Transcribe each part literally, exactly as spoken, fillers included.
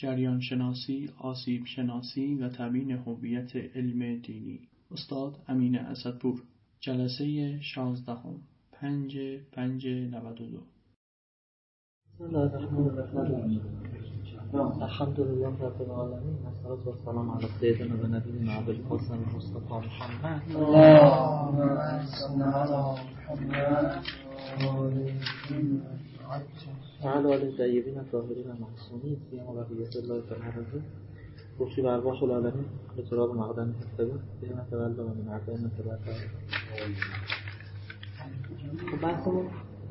جریان شناسی، آسیب شناسی و تبیین هویت علم دینی. استاد امین اسدپور. جلسه شانزدهم، پنج پنج نود و دو. بسم الله الرحمن الرحیم. الحمدلله رب العالمین و الصلاة والسلام علی سیدنا و نبینا ابوالقاسم مصطفی محمد. اللهم صل علی محمد و علی آل الطیبین الطاهرین المعصومین سیما بقیة الله فی الارض. گفتی بر ارواح العالمین به تراب مقدم تفسیر بین تولد و من عرضین تبرد. خب بحثمون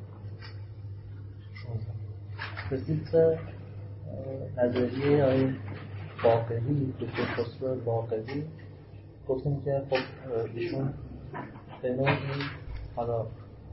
رسید به نظریه آقای باقری، دکتر خسرو باقری. گفتیم که خب ایشون به نوعی حالا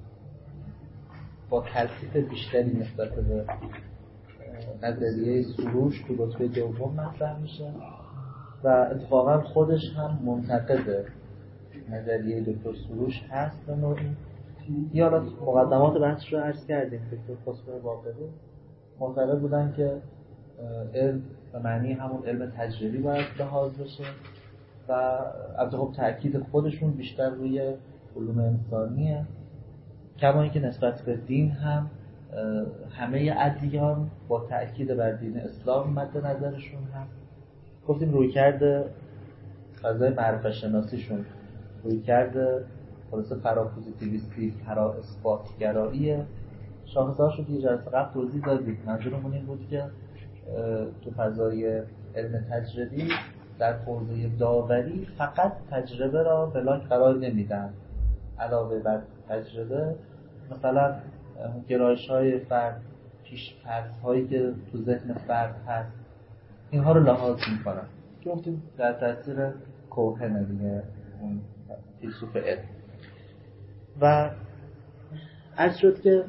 با تلطیف بیشتری نسبت به نظریه سروش تو رتبه دوم مطرح میشه و اتفاقا خودش هم منتقد نظریه دکتر سروش هست به نوعی. یا حالا مقدمات بحثش رو عرض کردیم. دکتر خسرو باقری معتقد بودن که علم به معنی همون علم تجربی باید لحاظ بشه و از خب تأکید خودشون بیشتر روی علوم انسانیه، کما اینکه نسبت به دین هم همه ادیان با تأکید بر دین اسلام مد نظرشون هست. گفتیم روی کرده فضای معرفت شناسیشون روی کرده خلاصه فرا پوزیتیویستی، فرا اثباتگراییه. شاخصه‌هاشو که جلسه قبل توضیح دادیم. منظورمون این بود که تو فضای علم تجربی در حوزه داوری فقط تجربه را بلاک قرار نمیدن. علاوه بر تجربه مثلا گرایش‌های فرد، پیش‌فرض‌هایی که تو ذهن فرد هست، اینها رو لحاظ می‌کنن. که گفتیم در تاثیر کوهن دیگه اون فیلسوف علم. و عرض شد که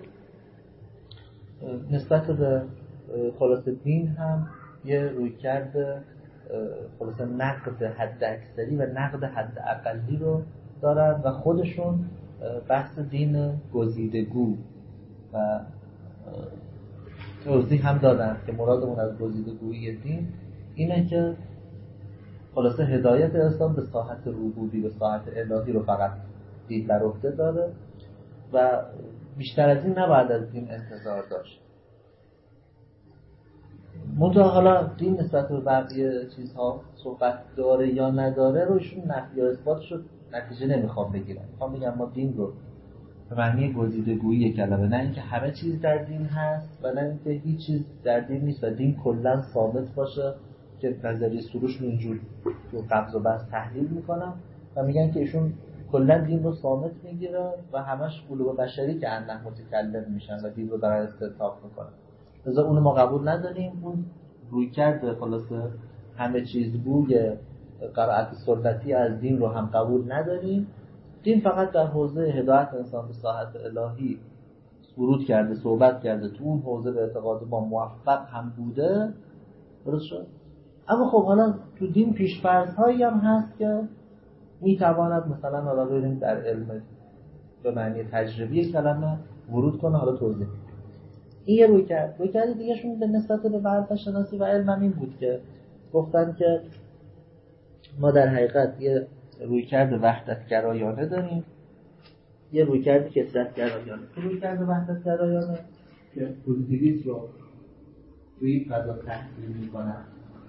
نسبت به خلاصه دین هم یه رویکرد خلاصه نقد حد اکثری و نقد حد اقلی رو دارن و خودشون بحث دین گزیدگو و توضیح هم دادن که مرادمون از گزیدگویی دین اینه که خلاصه هدایت اسلام به ساحت ربوبی، به ساحت الهی رو فقط دین بر عهده داره و بیشتر از این نباید از دین انتظار داشت. منطقه حالا دین نسبت به بقیه چیزها صحبت داره یا نداره رو ایشون نفی یا اثباتش رو نتیجه نمیخوام بگیرم. میخوام بگم ما دین رو به معنی گزیدگویی کلمه، نه اینکه همه چیز در دین هست و نه اینکه هیچ چیز در دین نیست و دین کلا ثابت باشه که نظریه سروش رو اینجور تو قبض و بسط تحلیل میکنم و میگن که ایشون کلا دین رو ثابت میگیره و همش علوم بشری که انه متکلم میشن و دین رو دارن استنتاق میکنن. لذا اون ما قبول نداریم. اون روی کرده خلاصه همه چیز بوی قرائت سنتی از دین رو هم قبول نداریم. دین فقط در حوزه هدایت انسان به ساحت الهی ورود کرده، صحبت کرده، تو اون حوزه به اعتقاد ما موفق هم بوده. درست شد؟ اما خب حالا تو دین پیش‌فرض‌هایی هم هست که میتواند مثلا حالا بریم در علم به معنی تجربی کلمه ورود کنه. حالا توضیح این یه روی کرد. روی کرد دیگه شون به نسبت به معرفت شناسی و علم هم این بود که گفتن که ما در حقیقت یه روی کرد وحدت گرایانه داریم، یه روی کرد کثرت گرایانه. روی کرد وحدت گرایانه که پوزیتیویسم رو روی فضا تحلیل میکنن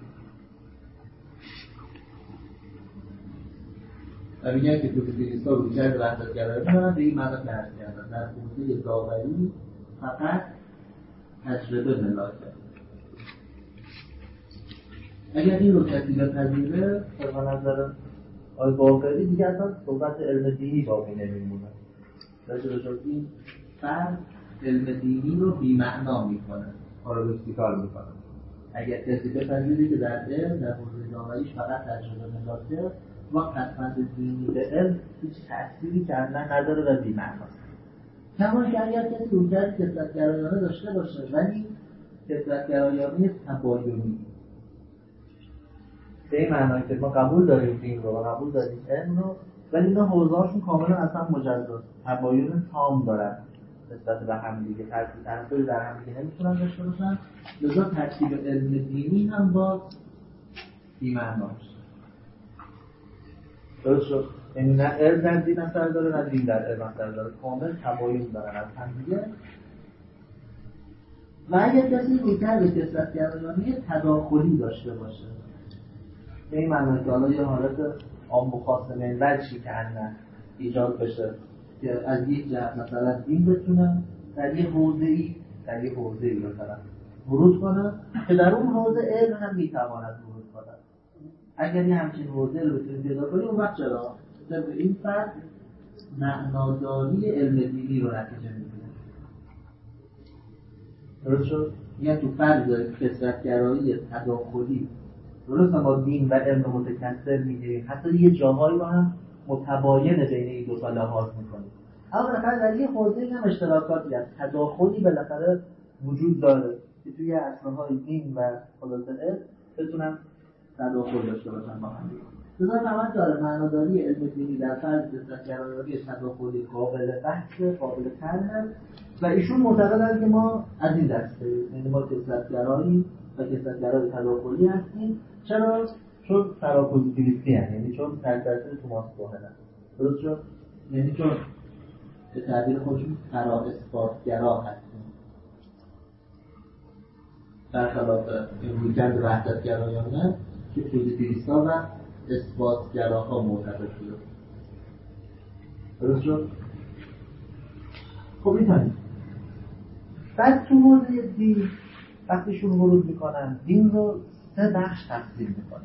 و میگن که پوزیتیویست ها روی کرد وحدت گرایانه دارن. به این معنی درک کردن در حوزه داوری فقط تجربه ملاکه. اگر این رو کسی بپذیره به نظر آقای باقری دیگه اصلا صحبت علم دینی باقی نمیمونه. راجع به این فرد علم دینی رو بی‌معنا میکنه، پارادوکسیکال میکنه. اگر کسی بپذیره که در علم در حوزه داوریش فقط تجربه ملاکه و پسند دینی به علم هیچ تأثیری کردن نداره و بی‌معناست. کما که اگر کسی رویکرد کثرت‌گرایانه داشته باشه ولی کثرت‌گرایانه تباینی، به این معنی که ما قبول داریم دین رو و قبول داریم علم رو ولی اینا حوزه‌هاشون کاملا اصلا مجزاست، تباین تام دارن. نسبت به هم دیگه، ترتیب تناسبی در هم دیگه نمیتونن داشته باشن، لذا ترتیب علم دینی هم با بی‌معناست. درست شد؟ یعنی نه علم در دین اثر داره نه دین در علم اثر داره، کامل تباین دارن از هم دیگه. و اگر کسی می‌کرد کثرت‌گرایانه تداخلی داشته باشه، به این معنی که حالا یه حالت عام و خاص ملل شکنه ایجاد بشه که از یک جهت مثلا دین بتونه در یه حوزه‌ای در یه حوزه‌ای مثلا ورود کنه که در اون حوزه علم هم میتواند ورود کنه. اگر یه همچین حوزه رو بتونیم پیدا کنیم اون وقت چرا؟ به این فرد معناداری علم دینی رو نتیجه می‌گیره. درست شد؟ یعنی تو فرض کثرت‌گرایی تداخلی درست ما دین و علم متکثر میگیریم، حتی یه جاهایی رو هم متباین بین این دو تا لحاظ میکنیم، اما بالاخره در یه حوزه‌ای هم اشتراکاتی هست، تداخلی بالاخره وجود داره که توی اصل‌های دین و خلاصه علم بتونن تداخل داشته باشن با هم دیگه. لذا فهمت داره معناداری علم دینی در فرض کثرت‌گرایی تداخلی قابل بحث، قابل طرح و ایشون معتقدن که ما از این دسته، یعنی ما کثرت‌گرایی و کثرت‌گرای تداخلی هستیم. چرا؟ چون فراپوزیتیویستی هستیم، یعنی چون در تاثیر توماس کوهن هست. درست شد؟ یعنی چون به تعبیر خودشون فرا اثبات‌گرا هستیم، برخلاف این رویکرد وحدت‌گرایانه که پوزیتیویست‌ها و اثبات‌گراها معتقد شده. درست شد؟ خب می‌تونیم بعد تو حوزه دین وقتیشون ورود میکنن دین رو سه بخش تقسیم میکنن.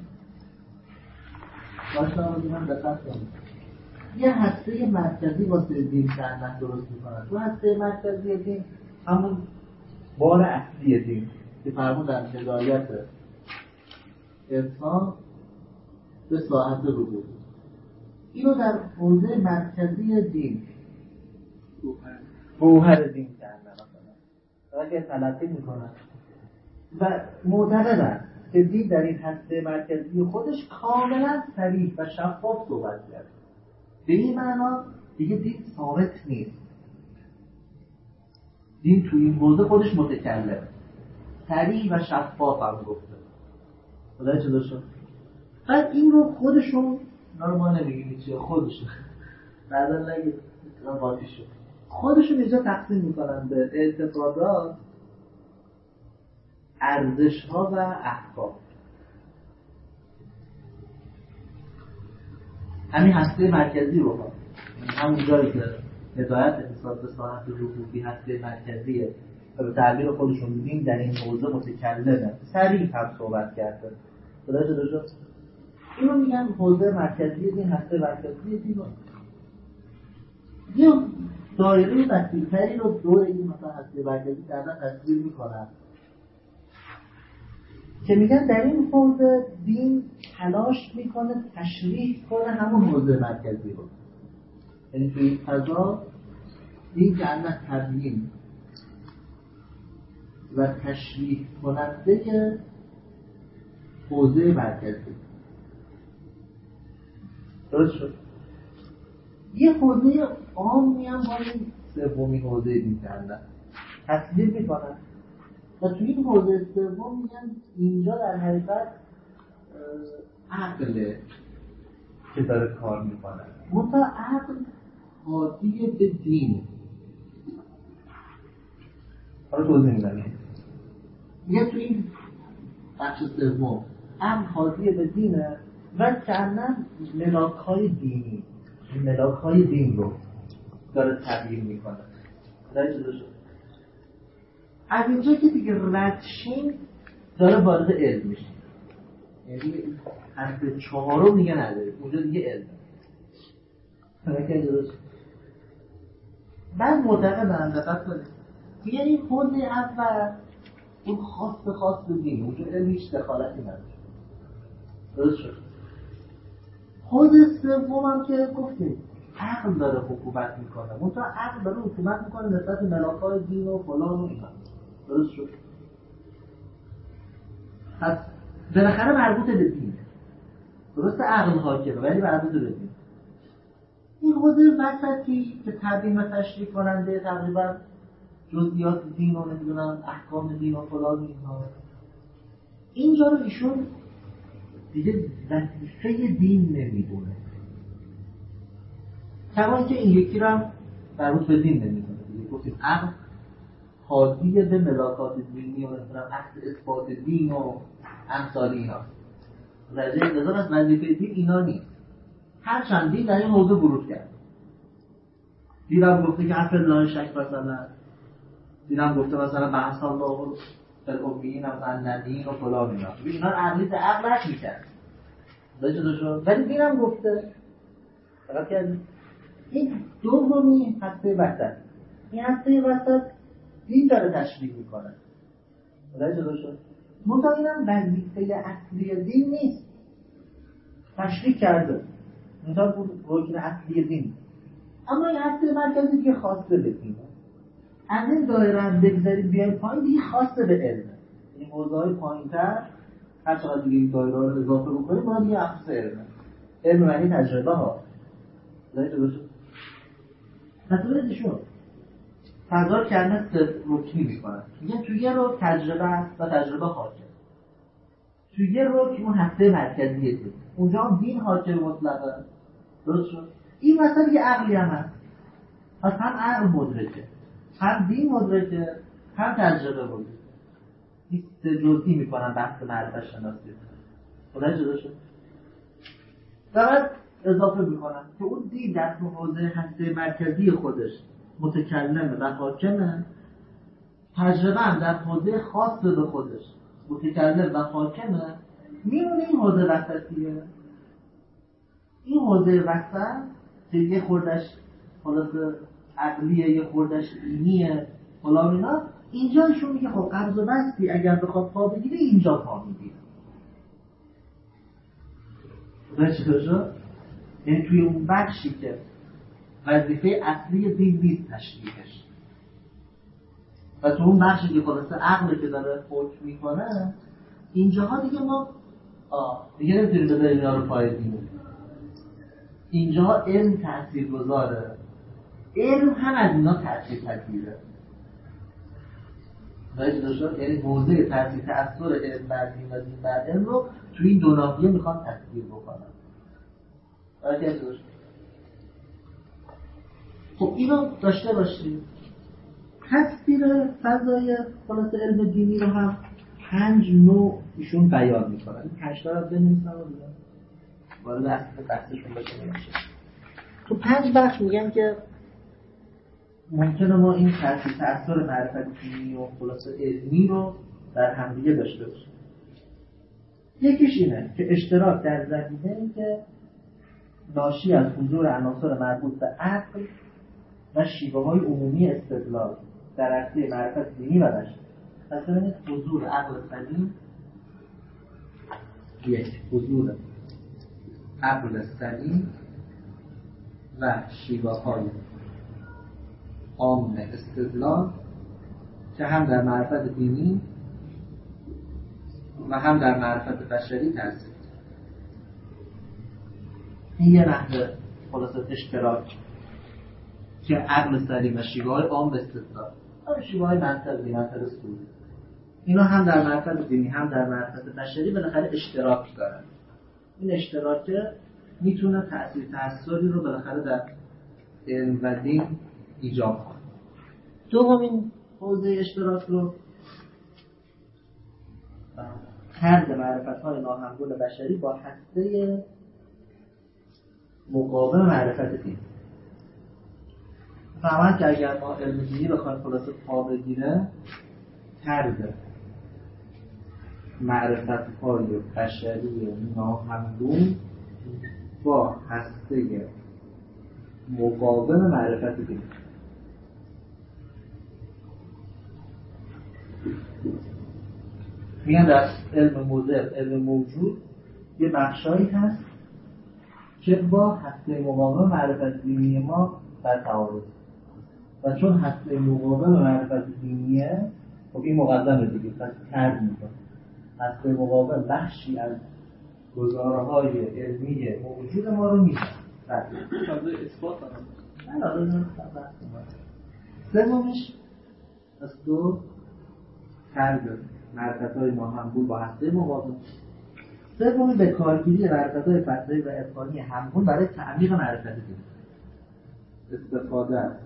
باشه آمدی من دقت کنم. یه هسته مرکزی واسه دین کردن درست میکنن. تو هسته مرکزی دین همون بار اصلی دین که فرمودن هدایت انسان به ساعت ربوبیت، اینو در حوزه مرکزی دین گوهر دین کردن مثلا اگه تلقی میکنن و معتقدن که دین در این هسته مرکزی خودش کاملا صریح و شفاف صحبت کرده. به این معنا دیگه دین ثابت نیست، دین توی این حوزه خودش متکلم، صریح و شفاف هم گفته. خدای چه داشت؟ بعد این رو خودشون ما نمیگیم چیه، خودشون بعدا نگید قاطی شد، خودشون اینجا تقسیم میکنن به اعتقادات، ارزش‌ها و احکام. همین هسته مرکزی رو هم همون جایی که هدایت انسان به ساعت ربوبی هسته مرکزیه و به تعبیر خودشون دین در این حوزه متکلمه، صریح هم صحبت کرده. خدا چه شد؟ اینو میگن حوزه مرکزی دین، هسته مرکزی دین. یه دایره وسیع‌تری رو دور این مثلا هسته مرکزی کردن تصویر میکنن که میگن در این حوزه دین تلاش میکنه تشریح کنه همون حوزه مرکزی رو، یعنی توی این فضا دین که انه تبیین و تشریح کننده که حوزه مرکزی. درست شد؟ یه حوزه عامی هم با این سومین حوزه دین کردن تصویر میکنن و توی این حوزه سوم میگن اینجا در حقیقت عقله که داره کار میکنه، منتها عقل حاضی به دین. حالا توضیح میدم. میگه توی این بخش سوم عقل حاضی به دینه و کنن ملاک‌های دینی، ملاک‌های دین رو داره تبیین میکنه. داره چه داشته؟ از اینجا که دیگه ردشین داره وارد علم میشه، یعنی حرف چهارم دیگه نداره، اونجا دیگه علم. بعد معتقدن دقت کنید میگه این حوزه اول اون خاص خاص دین، اونجا علم هیچ دخالتی نداره. درست شد؟ حوزه سوم هم که گفتیم عقل داره حکومت میکنه، منتها عقل داره حکومت میکنه نسبت ملاک‌های دین و فلان و اینا. درست شد؟ پس بالاخره مربوط به دینه. درسته عقل حاکمه ولی مربوط به دین. این حوزه وسطی که تبیین و تشریح کننده تقریبا جزئیات دین و نمیدونم احکام دین و فلان اینها. اینجا رو ایشون دیگه وظیفه دین نمیدونه، کما اینکه این یکی رو هم مربوط به دین نمیدونه. دیگه گفتیم عقل حاضیه به ملاکات دینی و مثلا عقل اثبات دین و امثال اینا. رجع نظر از وظیفه دین اینا نیست. هر چند دین در این موضوع ورود کرد. دیدم گفته که اصل الله شک مثلا، دیدم گفته مثلا بحث الله الامیین و زندین و فلان اینا. اینا عقلی به عقل رد میکرد. ولی دیدم گفته فقط که این دومی هسته وسط، این هسته وسط دین داره تشریح میکنه. جدا شد. منتها اینم وظیفه اصلی دین نیست. تشریح کرده. منتها رکن اصلی دین. اما این هسته مرکزی که خاصه به دینه. از این دایره هم بگذارید بیاید پایین، دیگه خاصه به علمه. این موضوعهای پایین‌تر هر چقدر دیگه این دایره رو اضافه بکنید باید دیگه اخص علمه. علم معنی تجربه ها. جدا شد. مثلا ایشون فضا کردن سه رکنی میکنن. میگن توی یه رو تجربه است و تجربه حاکم. توی یه رو که اون هسته مرکزیه دید. اونجا هم دین حاکم مطلقه. درست شد؟ این مثلا یه عقلی هم هست. پس هم عقل مدرکه، هم دین مدرکه، هم تجربه مدرکه. این سه جزئی میکنن بحث معرفت شناسی. خدا جدا شد. فقط اضافه میکنن که اون دین در حوزه هسته مرکزی خودش متکلمه و حاکمه، تجربه هم در حوزه خاص به خودش متکلم و حاکمه، میمونه این حوزه وسطیه. این حوزه وسط که یه خوردش خلاص عقلیه، یه خوردش دینیه فلان اینا، اینجا ایشون میگه خب قبض و بسطی اگر بخواد پا بگیره اینجا پا میگیره. بچه شد؟ یعنی توی اون بخشی که وظیفه اصلی دین نیست تشریحش، و تو اون بخشی که خلاصه عقل که داره حکم میکنه، اینجاها دیگه ما آه دیگه نمیتونیم بذاریم اینا رو پای دین. اینجاها علم تأثیر گذاره، علم هم از اینا تأثیر پذیره. باید داشت یعنی موضوع تأثیر تأثیر علم بر دین و دین بر علم رو توی این دو ناحیه میخوان تفسیر بکنن. باید داشت خب اینو داشته باشید. تفسیر فضای خلاص علم دینی رو هم پنج نوع ایشون بیان میکنن. این پنج تا رو بنویسم و بیان وارد اصل بحثشون بشه. تو پنج بخش میگن که ممکنه ما این تأثیر تأثیر معرفت دینی و خلاص علمی رو در همدیگه داشته باشیم. یکیش اینه که اشتراک در زمینه‌ای که ناشی از حضور عناصر مربوط به عقل و شیوه‌های عمومی استدلال در عرصه معرفت دینی و بشری. پس ببینید حضور عقل سلیم، یک حضور عقل سلیم و شیوه‌های عام استدلال که هم در معرفت دینی و هم در معرفت بشری تأثیر. این یه نحوه خلاصه اشتراک که عقل سلیم و شیوه‌های عام استدلال، هم شیوه‌های منطقی منطق سوری، اینا هم در معرفت دینی هم در معرفت بشری بالاخره اشتراک دارن. این اشتراک میتونه تأثیر تأثیری رو بالاخره در علم و دین ایجاب کنه. دومین حوزه اشتراک رو طرد معرفت‌های ناهمگون بشری با هسته مقابل معرفت دین. فهمن که اگر ما علم دینی بخوایم خلاصه پا بگیره، طرد معرفت‌های بشری ناهمگون با هسته مقابل معرفت دین. میگن در علم موضع، علم موجود یه بخشایی هست که با هسته مقابل معرفت دینی ما در تعارض، و چون هسته مقابل معرفت دینیه خب این مقدمه دیگه، پس طرد میکنه. هسته مقابل بخشی از گزاره‌های علمی موجود ما رو میشه تازه اثبات دارم. نه سومش از دو فرد معرفت‌های ناهمگون با هسته مقابل. سومی به کارگیری معرفت‌های فلسفی و عرفانی همگون برای تعمیق معرفت دین. استفاده از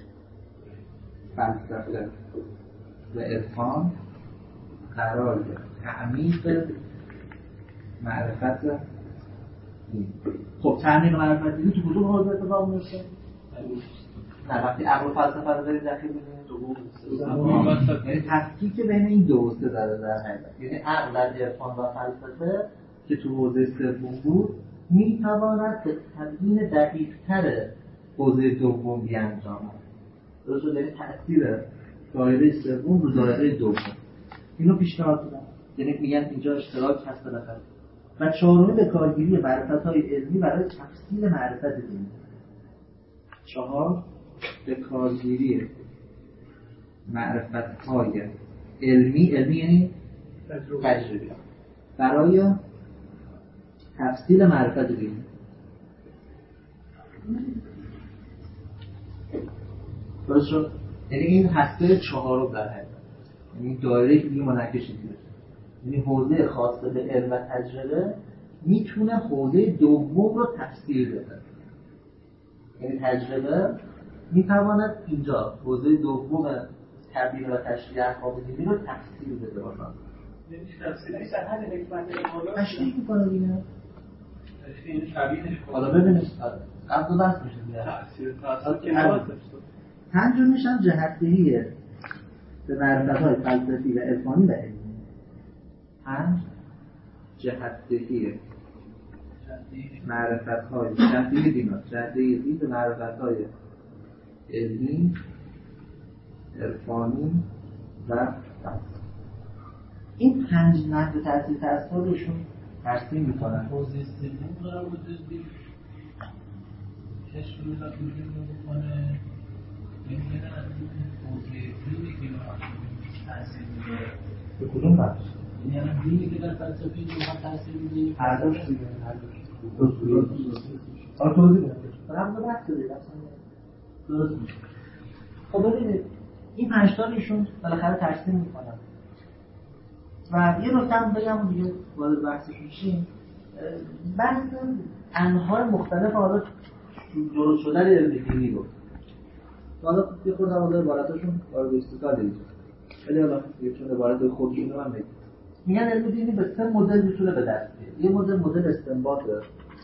فلسفه و عرفان برای تعمیق معرفت دین. خب تعمیق معرفت دین تو کدوم حوزه اتفاق میفته؟ نه وقتی عقل و فلسفه رو دارید داخل می‌کنید دوم یعنی تفکیک بین این دو حوزه داره در حقیقت. یعنی عقل در عرفان و فلسفه که تو حوزه سوم بود میتواند به تبیین دقیق‌تر حوزه دوم بیانجامد. درست شد؟ یعنی تأثیر دایره سوم رو دایره دوم اینو پیشنهاد میدم. یعنی میگن اینجا اشتراک هست بالاخره. و چهارمی به کارگیری معرفت‌های علمی برای تفصیل معرفت دینی. چهار به کارگیری معرفت‌های علمی، علمی یعنی تجربی برای تفصیل معرفت دینی. درست شد؟ یعنی این هسته چهارم در حقیقت، یعنی دایره که دیگه منعکس میشه. یعنی حوزه خاص به علم و تجربه میتونه حوزه دوم رو تفسیر بده. یعنی تجربه میتواند اینجا حوزه دوم تبیین و تشریح احکام دینی رو تفسیر بده باشد. یعنی تفسیر نیست در حد حکمت اعمالا تشریح میکنه دیگه. تشریح تبیینش کنه. حالا ببینید قبل دو بحث میشه دیگه. تفسیر تاثیر که نباید پنجمیش هم جهت‌دهی به معرفت‌های فلسفی و عرفانی و علمی. پنج جهت‌دهی معرفت‌های جهت‌دهی دینات جهت‌دهی دین به معرفت‌های علمی، عرفانی و فلسفی. این پنج نحو تأثیر تأثیرشون ترسیم می‌کنن. حوزه سوم قرار بود دید کشف رو بکنه. این که در حوزه دینی که تأثیر می‌ذاره. به کدوم بخش؟ یعنی دینی که در فلسفه اینجا تأثیر می‌ذاره. هر دوش دیگه، هر دوش. آره توضیح بدم. برام دو بحث شده درست میشه. خب ببینید این پنج تا ایشون بالاخره ترسیم می‌کنن. و یه نکته هم بگم دیگه وارد بحثش میشیم. بحث انواع مختلف حالا درست شدن علم دینی رو. حالا یه خورده حالا عبارتاشون وارد استدلال دیگه. ولی حالا یه چون عبارت خودشون رو هم بگیم. میگن علم دینی به سه مدل میتونه به دست بیاره. یه مدل مدل استنباطه.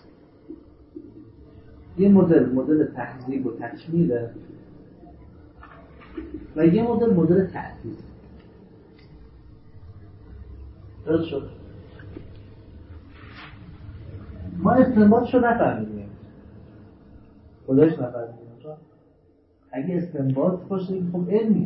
یه مدل مدل تحضیب و تکمیله. و یه مدل مدل تأسیس. درست شد. ما استنباطشو نفهمیدیم. خودش نفهمیدیم. اگه استنباط باشه خب علمی.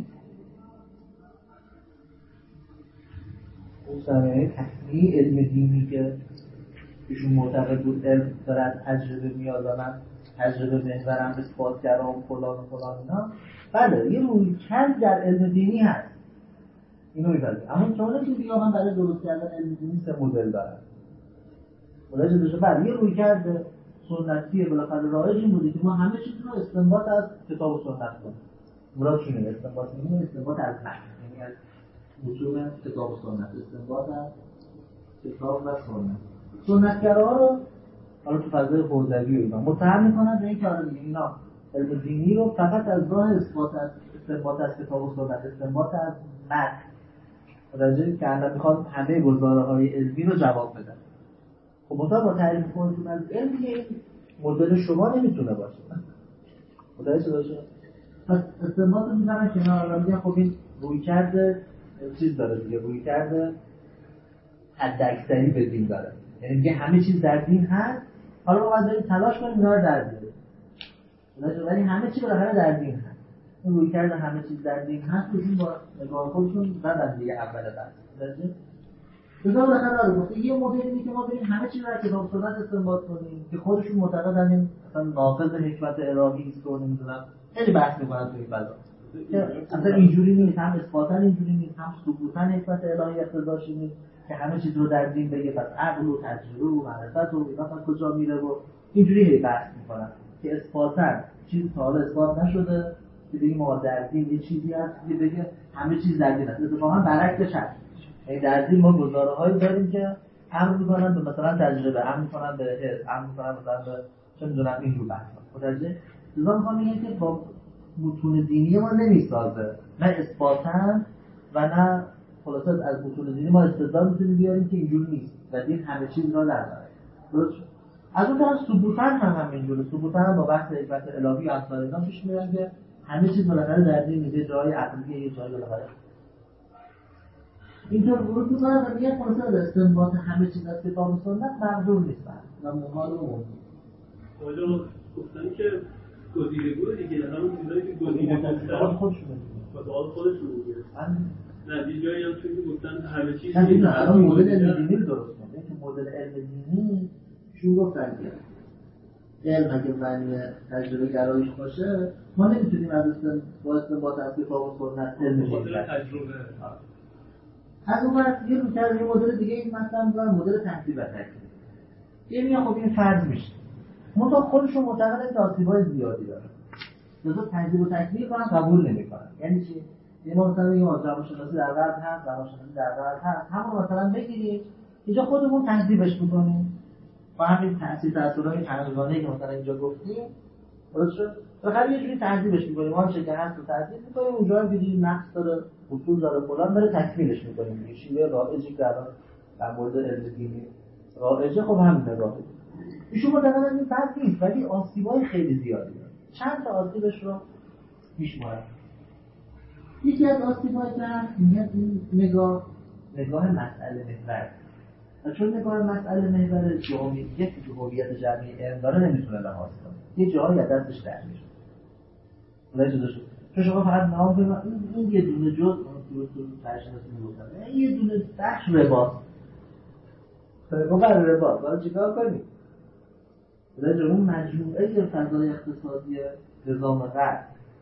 اون سرمایه تحلیل علم دینی که ایشون معتقد بود علم داره از تجربه میاد و من تجربه محورم به اثباتگرا و فلان و فلان اینا. بله یه رویکرد در علم دینی هست. اینو می‌فهمید. اما چون که دیگه من برای درست کردن علم دینی سه مدل دارم. مدل بشه بله یه رویکرد سنتی بالاخره رایج این بوده که ما همه چیز رو استنباط از کتاب و سنت کنیم. مراد چونه استنباط می‌گیم استنباط از متن، یعنی از متون کتاب و سنت، استنباط از کتاب و سنت. سنتگراها رو حالا تو فضای حوزوی و اینا متهم می‌کنن به اینکه آره دیگه اینا علم دینی رو فقط از راه اثبات از استنباط از کتاب و سنت، استنباط از متن درجه که الان میخوان همه گزاره‌های علمی رو جواب بدن. خب مثلا با تعریف خودتون از علم این مدل شما نمیتونه باشه. متوجه باشه. پس استنباط رو میذارن کنار و میگن خب این رویکرد چیز داره دیگه، رویکرد حداکثری به دین داره. یعنی میگه همه چیز در دین هست، حالا ما باید تلاش کنیم اینا رو در بیاریم. ولی همه چیز بالاخره در دین هست. این رویکرد همه چیز در دین هست رو با نگاه خودشون زدن دیگه اول بحث. درسته؟ بذار بالاخره آره گفته یه مدلی که ما بریم همه چیز رو از کتاب سنت استنباط کنیم که خودشون معتقدن این مثلا ناقض حکمت الهی است و نمیدونم خیلی بحث می‌کنن تو این فضا. اصلا اینجوری نیست، هم اثباتاً اینجوری نیست، هم ثبوتاً حکمت الهی اقتضاش نیست که همه چیز رو در دین بگه پس عقل و تجربه و معرفت و اینا پس کجا میره و اینجوری هی بحث می‌کنن که اثباتاً چیزی تا حالا اثبات نشده که بگیم ما در دین یه چیزی هست که بگه همه چیز در دین هست. اتفاقا برعکسش هست. یعنی در دین ما گزاره‌هایی داریم که امر می‌کنن به مثلا تجربه، امر می‌کنن به حس، امر می‌کنن مثلا به چه می‌دونم این رو بحث. متوجه؟ لذا می‌خوام بگم که با متون دینی ما نمی‌سازه. نه اثباتاً و نه خلاصه از متون دینی ما استدلال می‌تونیم بیاریم که اینجوری نیست و دین همه چیز را نداره. درست؟ از اون طرف ثبوتاً هم همینجوره. ثبوتاً هم با بحث حکمت الهی و امثال اینا پیش میرن که همه چیز بالاخره در دین میگه جای عقلیه یه جای بالاخره اینطور ورود میکنن و میگه خلاصه از استنباط همه چیز از کتاب و سنت مقدور نیستن و محال و ممکن. حالا گفتن که گزینه‌گو دیگه همون چیزایی که گزینه‌گو گفتن خودشون سوال خودشون میگه. نه یه جایی هم چون گفتن همه چیز نه الان مدل علم دینی درست میگه که مدل علم دینی شروع گفتن که علم اگه معنی تجربه گرایش باشه ما نمیتونیم از استنباط از کتاب و سنت علم بگیریم. تجربه از اون وقت یه روکر یه مدل دیگه این مثلا میگن مدل تحصیل و تکمیل. یه میگه خب این فرض میشه. منتها خودشون معتقدن که آسیب‌های زیادی داره. لذا تحصیل و تکمیل کنن قبول نمی‌کنن. یعنی چی؟ یعنی ما مثلا میگیم روانشناسی در غرب هست، روانشناسی در غرب هست. همون مثلا بگیرید اینجا خودمون تحصیلش می‌کنیم. با همین تأثیر تأثیرهای چندگانه‌ای که مثلا اینجا گفتیم، درست شد؟ فقط یه جوری تحصیلش می‌کنیم. ما چه که هست رو تحصیل می‌کنیم، اونجا هم دیدیم نقص داره، اصول داره، فلان داره تکمیلش می‌کنیم. یه شیوه رایجی که الان در مورد علم دینی رایجه، خب همین نگاهه. ایشون معتقدن این فرق نیست، ولی آسیب‌های خیلی زیادی داره. چند تا آسیبش رو میشمارم. یکی از آسیب‌هایی که هست میگن این نگاه نگاه مسئله محور. چون نگاه مسئله محور جامعی یک هویت جمعی علم داره نمیتونه لحاظ کنه. یه جایی از دستش در میشه. ولی جدا شد. چون شما فقط نام بگید این این یه دونه جزء اون تو ترجمه‌تون میگفتن. این یه دونه بخش رباط. فرقا بر رباط. حالا چیکار کنیم؟ ولی اون مجموعه فضای اقتصادی نظام غرب.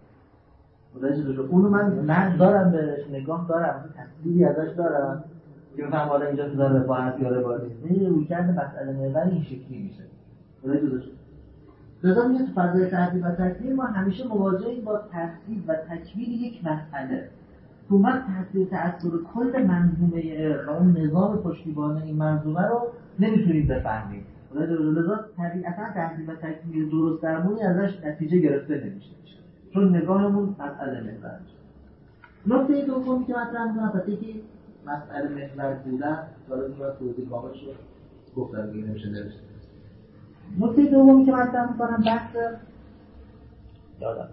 ولی جدا شد. اونو من من دارم بهش نگاه دارم، تصویری ازش دارم. که بفهم حالا اینجا تو داره رباط یا رباط نیست. این رویکرد مسئله محور این شکلی میشه. ولی جدا شد. لذا میگه تو فضای تحصیل و تکمیل ما همیشه مواجهیم با تحصیل و تکمیل یک مسئله. تو وقت تحصیل تأثیر کل منظومه علم و اون نظام پشتیبان این منظومه رو نمیتونیم بفهمیم. لذا طبیعتا تحصیل و تکمیل درست درمونی ازش نتیجه گرفته نمیشه. چون نگاهمون مسئله محور میشه. نکته دومی که مطرح می‌کنم پس یکی مسئله محور بودن، حالا میاد توضیح کاملش رو گفتم دیگه نمیشه نوشت. نکته دومی که مطرح می‌کنم بحث یادم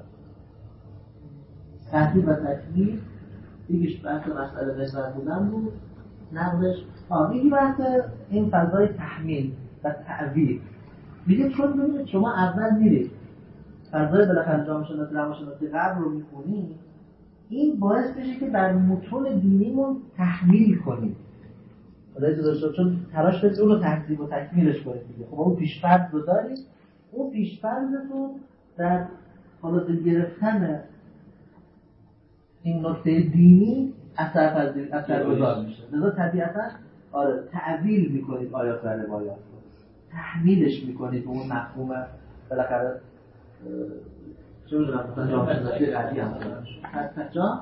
تحصیل و تکمیل، یکیش بحث مسئله محور بودن بود، نقدش آه یکی بحث این فضای تحمیل و تعویل. میگه چون ببینید شما اول میرید فضای بالاخره جامعه شناسی روانشناسی غرب رو می‌خونید، این باعث بشه که در متون دینیمون تحمیل کنید. خدای جدا چون تلاش کنید اون رو تحصیل و تکمیلش کنید دیگه. خب اون پیش‌فرض رو دارید، اون پیش‌فرضتون در حالت گرفتن این نکته دینی اثرپذیر اثرگذار میشه. لذا طبیعتاً آره تعویل میکنید آیات و روایات رو، تحمیلش میکنید به اون مفهوم بالاخره چه می‌دونم مثلا جامعه شناسی قدی هم دارن. حتی جا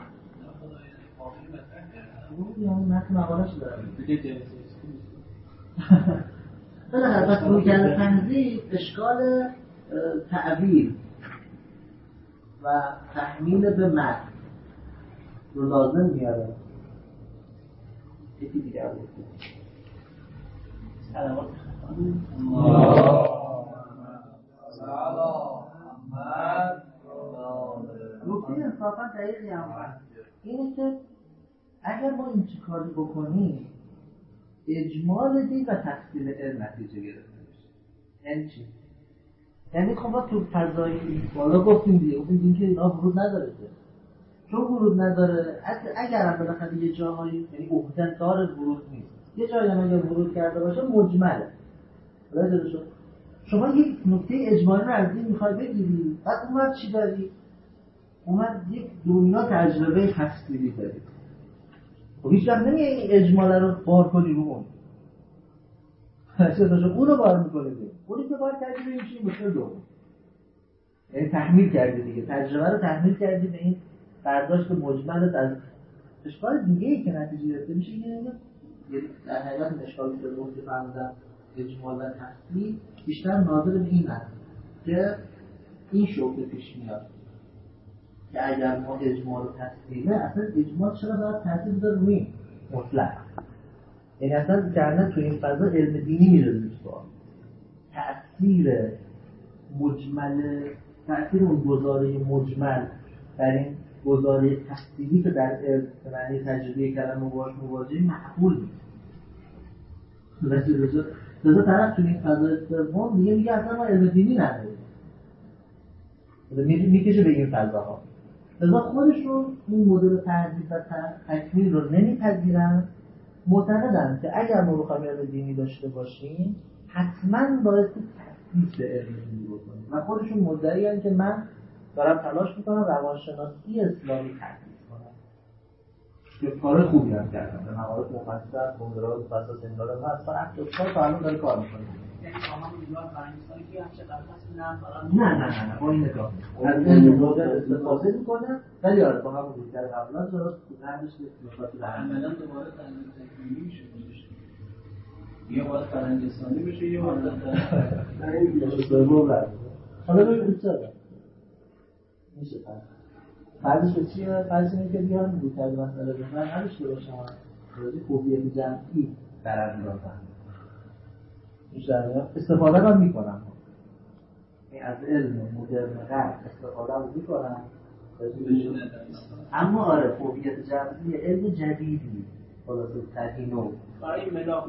اون متن مقاله‌اش داره. دیگه جنسیتی. بالاخره پس روی کرده تنظیم اشکال تعویل و تحمیل به متن رو لازم میاره. یکی دیگه بود. سلامات. نکته انصافا دقیقی هم هست. اینه که اگر ما این چی کاری بکنیم اجمال دین و تفصیل علم نتیجه گرفته میشه. یعنی چی؟ یعنی خب ما تو فضای بالا گفتیم دیگه گفتیم دین که اینا ورود نداره که چون ورود نداره اگر هم بالاخره یه جاهایی یعنی عهدت داره ورود نیست یه جایی هم اگر ورود کرده باشه مجمله. راجع شد شما یک نکته اجمالی رو از دین میخوای بگیری بعد اون وقت چی داری؟ اون وقت یک دنیا تجربه تفصیلی داری. خب هیچ وقت نمیگه این اجماله رو بار کنی رو اون اون رو بار میکنه دیم اونی که بار تجربه میشه مشکل دوم. یعنی تحمیل کردی دیگه، تجربه رو تحمیل کردی به این برداشت مجمل از اشکال دیگه ای که نتیجه گرفته میشه اینه در حقیقت اشکالی که رو که فرمودم اجمال و تفصیل بیشتر ناظر به این است که این شوکه پیش میاد که اگر ما اجمال و تفصیله اصلا اجمال چرا باید تاثیر بذاره روی مطلق، یعنی اصلا کردن تو این فضا علم دینی میره روی سوال تأثیر مجمل، تأثیر اون گزاره مجمل در این گزاره تفصیلی که در علم به معنی تجربه کلمه باش مواجهه معقول نیست. لذا لذا طرف تو این فضای سوم دیگه میگه اصلا ما علم دینی نداریم، میکشه به این فضاها. لذا خودشون این مدل تحلیل و تکمیل رو نمیپذیرن، معتقدن که اگر ما بخوایم علم دینی داشته باشیم حتما باید تفصیل علم دینی بکنیم و خودشون مدعیان که من دارم تلاش میکنم روانشناسی اسلامی تدریس کنم که کار خوبی هم کردم به مقالات مفصل کندرات فصل سنگار ما اصلا اکتوبر تا الان داره کار میکنه. یعنی تمام دیوار فرنگستانی که همچه قرفص نه نه نه نه با این نگاه از این مدل استفاده میکنه ولی آره با همون دیگر قبلا درست نمیشه نکاتی در عملا دوباره تنظیم تکمیلی میشه یه باید فرنگستانی بشه یه باید در این بیشه حالا ببینید چرا میشه فرضش به چیه؟ فرضش اینه که بیان بود از مسئله بزن نداشته باشم روزی خوبیت جمعی در اندازن میشه استفاده رو میکنم از علم مدرن غرب استفاده رو میکنم اما آره خوبیت جمعی علم جدیدی خلاصه تدینو برای ملاک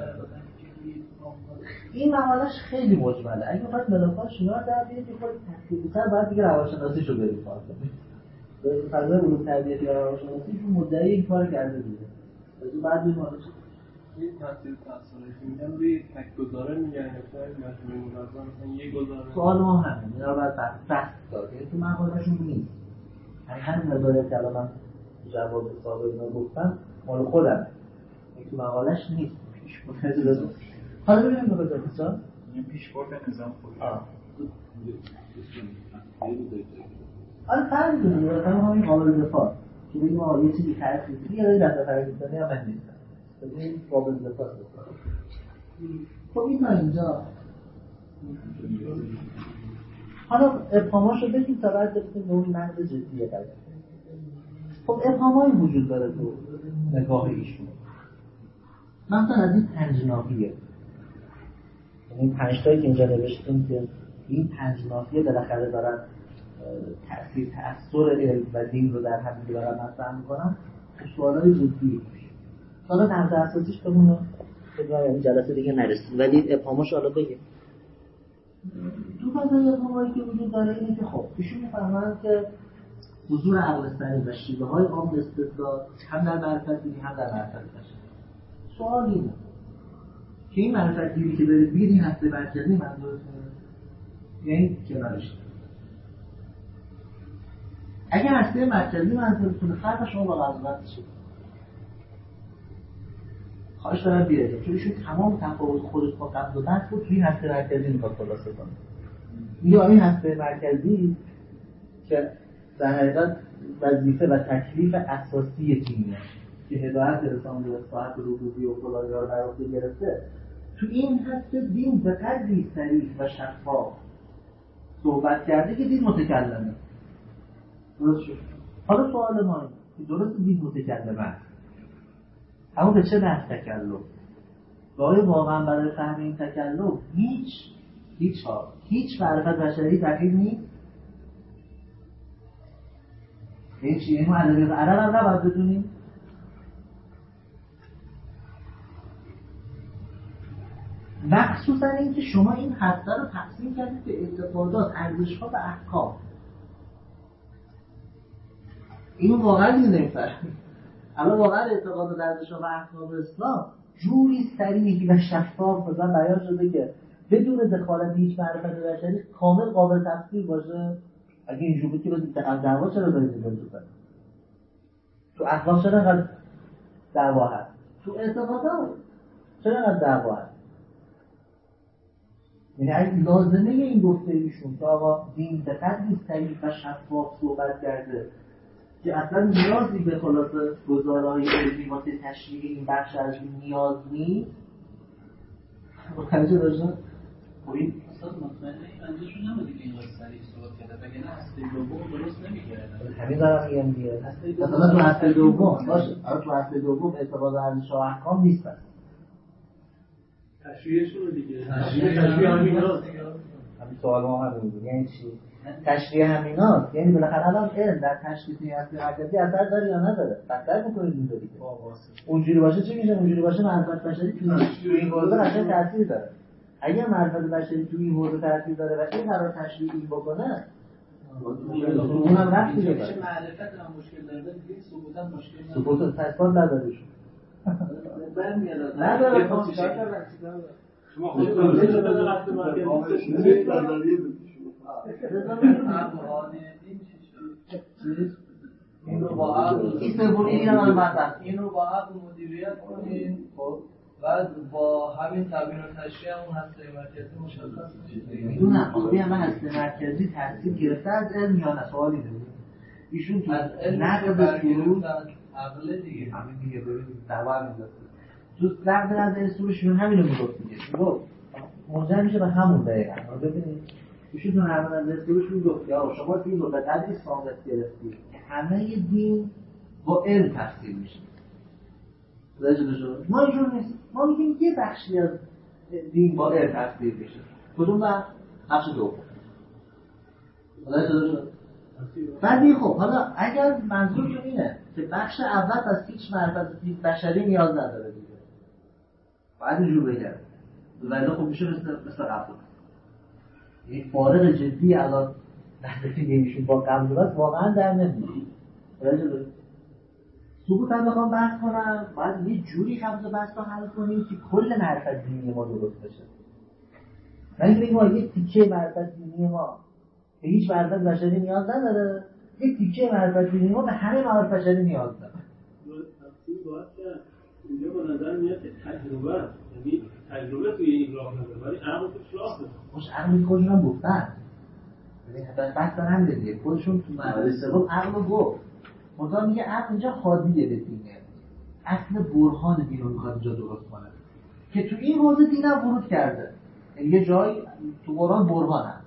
این مقالش خیلی مجمله. اگه بخواید ملاکاش یاد در بیارید که خود تحقیق‌تر باید دیگه روانشناسی شو برید کار کنید. به فضای علوم تربیتی و روانشناسی رو مدعی این کار کرده دیگه. از بعد این مقالش این تاثیر تاثیری که میگن روی تک گزاره میگن یا مجموعه منظم مثلا یک گزاره. سوال ما همین. اینا رو باید بحث داد. یعنی تو مقاله‌شون نیست. همین نظریه که الان من جواب سوال اینا گفتم مال خودم. این تو مقاله‌اش نیست. پیش متوجه حالا ببینیم به خدا بسا این پیشبرد نظام خوبی آره فرق داره مثلا همین قابل دفاع که بگیم آقا یه چیزی تعریف کنیم یه دفعه تعریف کنیم یا من نیستم ببین قابل دفاع بکنم خب این اینجا حالا ابهاماشو بگیم تا بعد ببینیم به اون نقد جدیه قضیه. خب ابهامایی وجود داره تو نگاه ایشون مثلا از این پنج ناحیه، این پنج تایی که اینجا نوشتیم که این پنج ناحیه بالاخره دارن تأثیر تأثیر علم و دین رو در هم دیگه دارن مطرح میکنن. سوالای جدی حالا نقد اساسیش بمونه که این جلسه دیگه نرسیم ولی ابهامش حالا بگیم. تو فضای ابهامایی که وجود داره اینه که خب ایشون میفهمن که حضور عقل سلیم و شیوه های عام استدلال هم در معرفت دینی هم در معرفت بشری. سوال اینه که این معرفت دینی که داره بیر این هسته مرکزی منظورتونه یعنی کنارش اگر هسته مرکزی منظورتونه فرق شما با قضاوت چیه؟ خواهش دارم بیارید چون ایشون تمام تفاوت خودش با قبض و بحث بود توی این هسته مرکزی میخواد خلاصه کنه. یا این هسته مرکزی که در حقیقت وظیفه و تکلیف اساسی دینه که هدایت رسان به صاحب ربوبی و فلانی رو در عهده گرفته، تو این هسته دین به قدری صریح و شفاف صحبت کرده که دین متکلمه. درست شد؟ حالا سوال ما اینه که درست دین متکلمه است اما به چه بحث تکلم؟ آیا واقعا برای فهم این تکلم هیچ هیچ ها هیچ معرفت بشری دقیق نیست؟ این چیه؟ این ادبیات عرب هم نباید بدونیم؟ مخصوصا این که شما این هسته رو تقسیم کردید به اعتقادات، ارزش‌ها و احکام. اینو واقعا دیگه نمی‌فهمید. الان واقعا اعتقادات، ارزش‌ها و احکام اسلام جوری صریح و شفاف مثلا بیان شده که بدون دخالت هیچ معرفت بشری کامل قابل تفسیر باشه. اگه اینجوری بود که باید دعوا چرا دارید اینجا کنید؟ تو اخلاق چرا انقدر دعوا هست؟ تو اعتقادات چرا انقدر دعوا هست؟ یعنی لازمه این گفته ایشون که آقا دین به قدری صریح و شفاف صحبت کرده که اصلا نیازی به خلاصه گزاره‌های علمی واسه تشریح این بخش از این نیاز نیست. متوجه داشتن؟ خب این اصلا مطمئنه این منظورشون نبوده که این قصه صریح صحبت کرده وگرنه هسته دوم درست نمی‌کردن. همین دارم میگم دیگه. مثلا تو هسته دوم باشه، اما تو هسته دوم اعتقاد ارزش و احکام نیست. تشریحشون دیگه تشریح تشریح همیناست. همین سوال ما هم بود. یعنی چی؟ تشریح همیناست. یعنی بالاخره الان علم در تشخیص اصل مرکزی اثر داره یا نداره؟ بهتر می‌کنید اینطوری. اونجوری باشه چی میشه؟ اونجوری باشه معرفت بشری تو این حوزه قشنگ تاثیر داره. اگر معرفت بشری تو این حوزه تاثیر داره و این قرار تشریح این بکنه اونم رفتی داره. میشه معرفت هم مشکل داره دیگه ثبوتا مشکل نداره. ثبوت تثبات نداره. برمیاد نداره شما خودتون چه بدون وقت مرکزی این رو با عقل این سومی هم بعد این رو با عقل مدیریت کنین خب بعد با همین تبیین و تشریح اون هسته مرکزی مشخص میشه. میدونم خب همه هسته مرکزی ترتیب گرفته از علم یا نه؟ سوالی داره ایشون تو نقد سرود عقل دیگه همین دیگه ببینید دعوا میذاره تو نقد از سرودشون همینو میگفت دیگه میگفت منجر میشه به همون دقیقاً. ببینید ایشون تو نقد از سرودشون میگفت که آقا شما دین رو به قدری ثابت گرفتید که همه دین با علم تفسیر میشه. راجع شد ما اینجور نیست. ما میگیم یه بخشی از دین با علم تفسیر میشه. کدوم بخش؟ بخش دوم. راجع شد بعدی خب حالا اگر منظورتون اینه که بخش اول از هیچ معرفت بشری نیاز نداره دیگه باید اینجور بگرد ولی خب میشه مثل مثل قبل یک فارق جدی الان نزدیکی ایشون با قبولات واقعا در نمیاد. راجع ثبوت هم بخوام بحث کنم باید یه جوری قبض بحث رو حل کنیم که کل معرفت دینی ما درست بشه. من میگم ما یه تیکه معرفت دینی ما به هیچ معرفت بشری نیاز نداره، یه تیکه معرفت دینی ما به همه معرفت بشری نیاز داره. تفصیل باید کرد. اینجا به نظر میاد تجربه یعنی تجربه توی این راه نداره ولی عقل توش راه داره. خوش عقل خودشون هم گفتن. یعنی حتی بحث هم دیگه خودشون تو مرحله سوم عقل رو گفت. منتها میگه عقل اینجا خاضیه به دینه. اصل برهان دین رو میخواد اینجا درست کنه. که تو این حوزه دین هم ورود کرده. یعنی یه جایی تو قرآن برهان هست.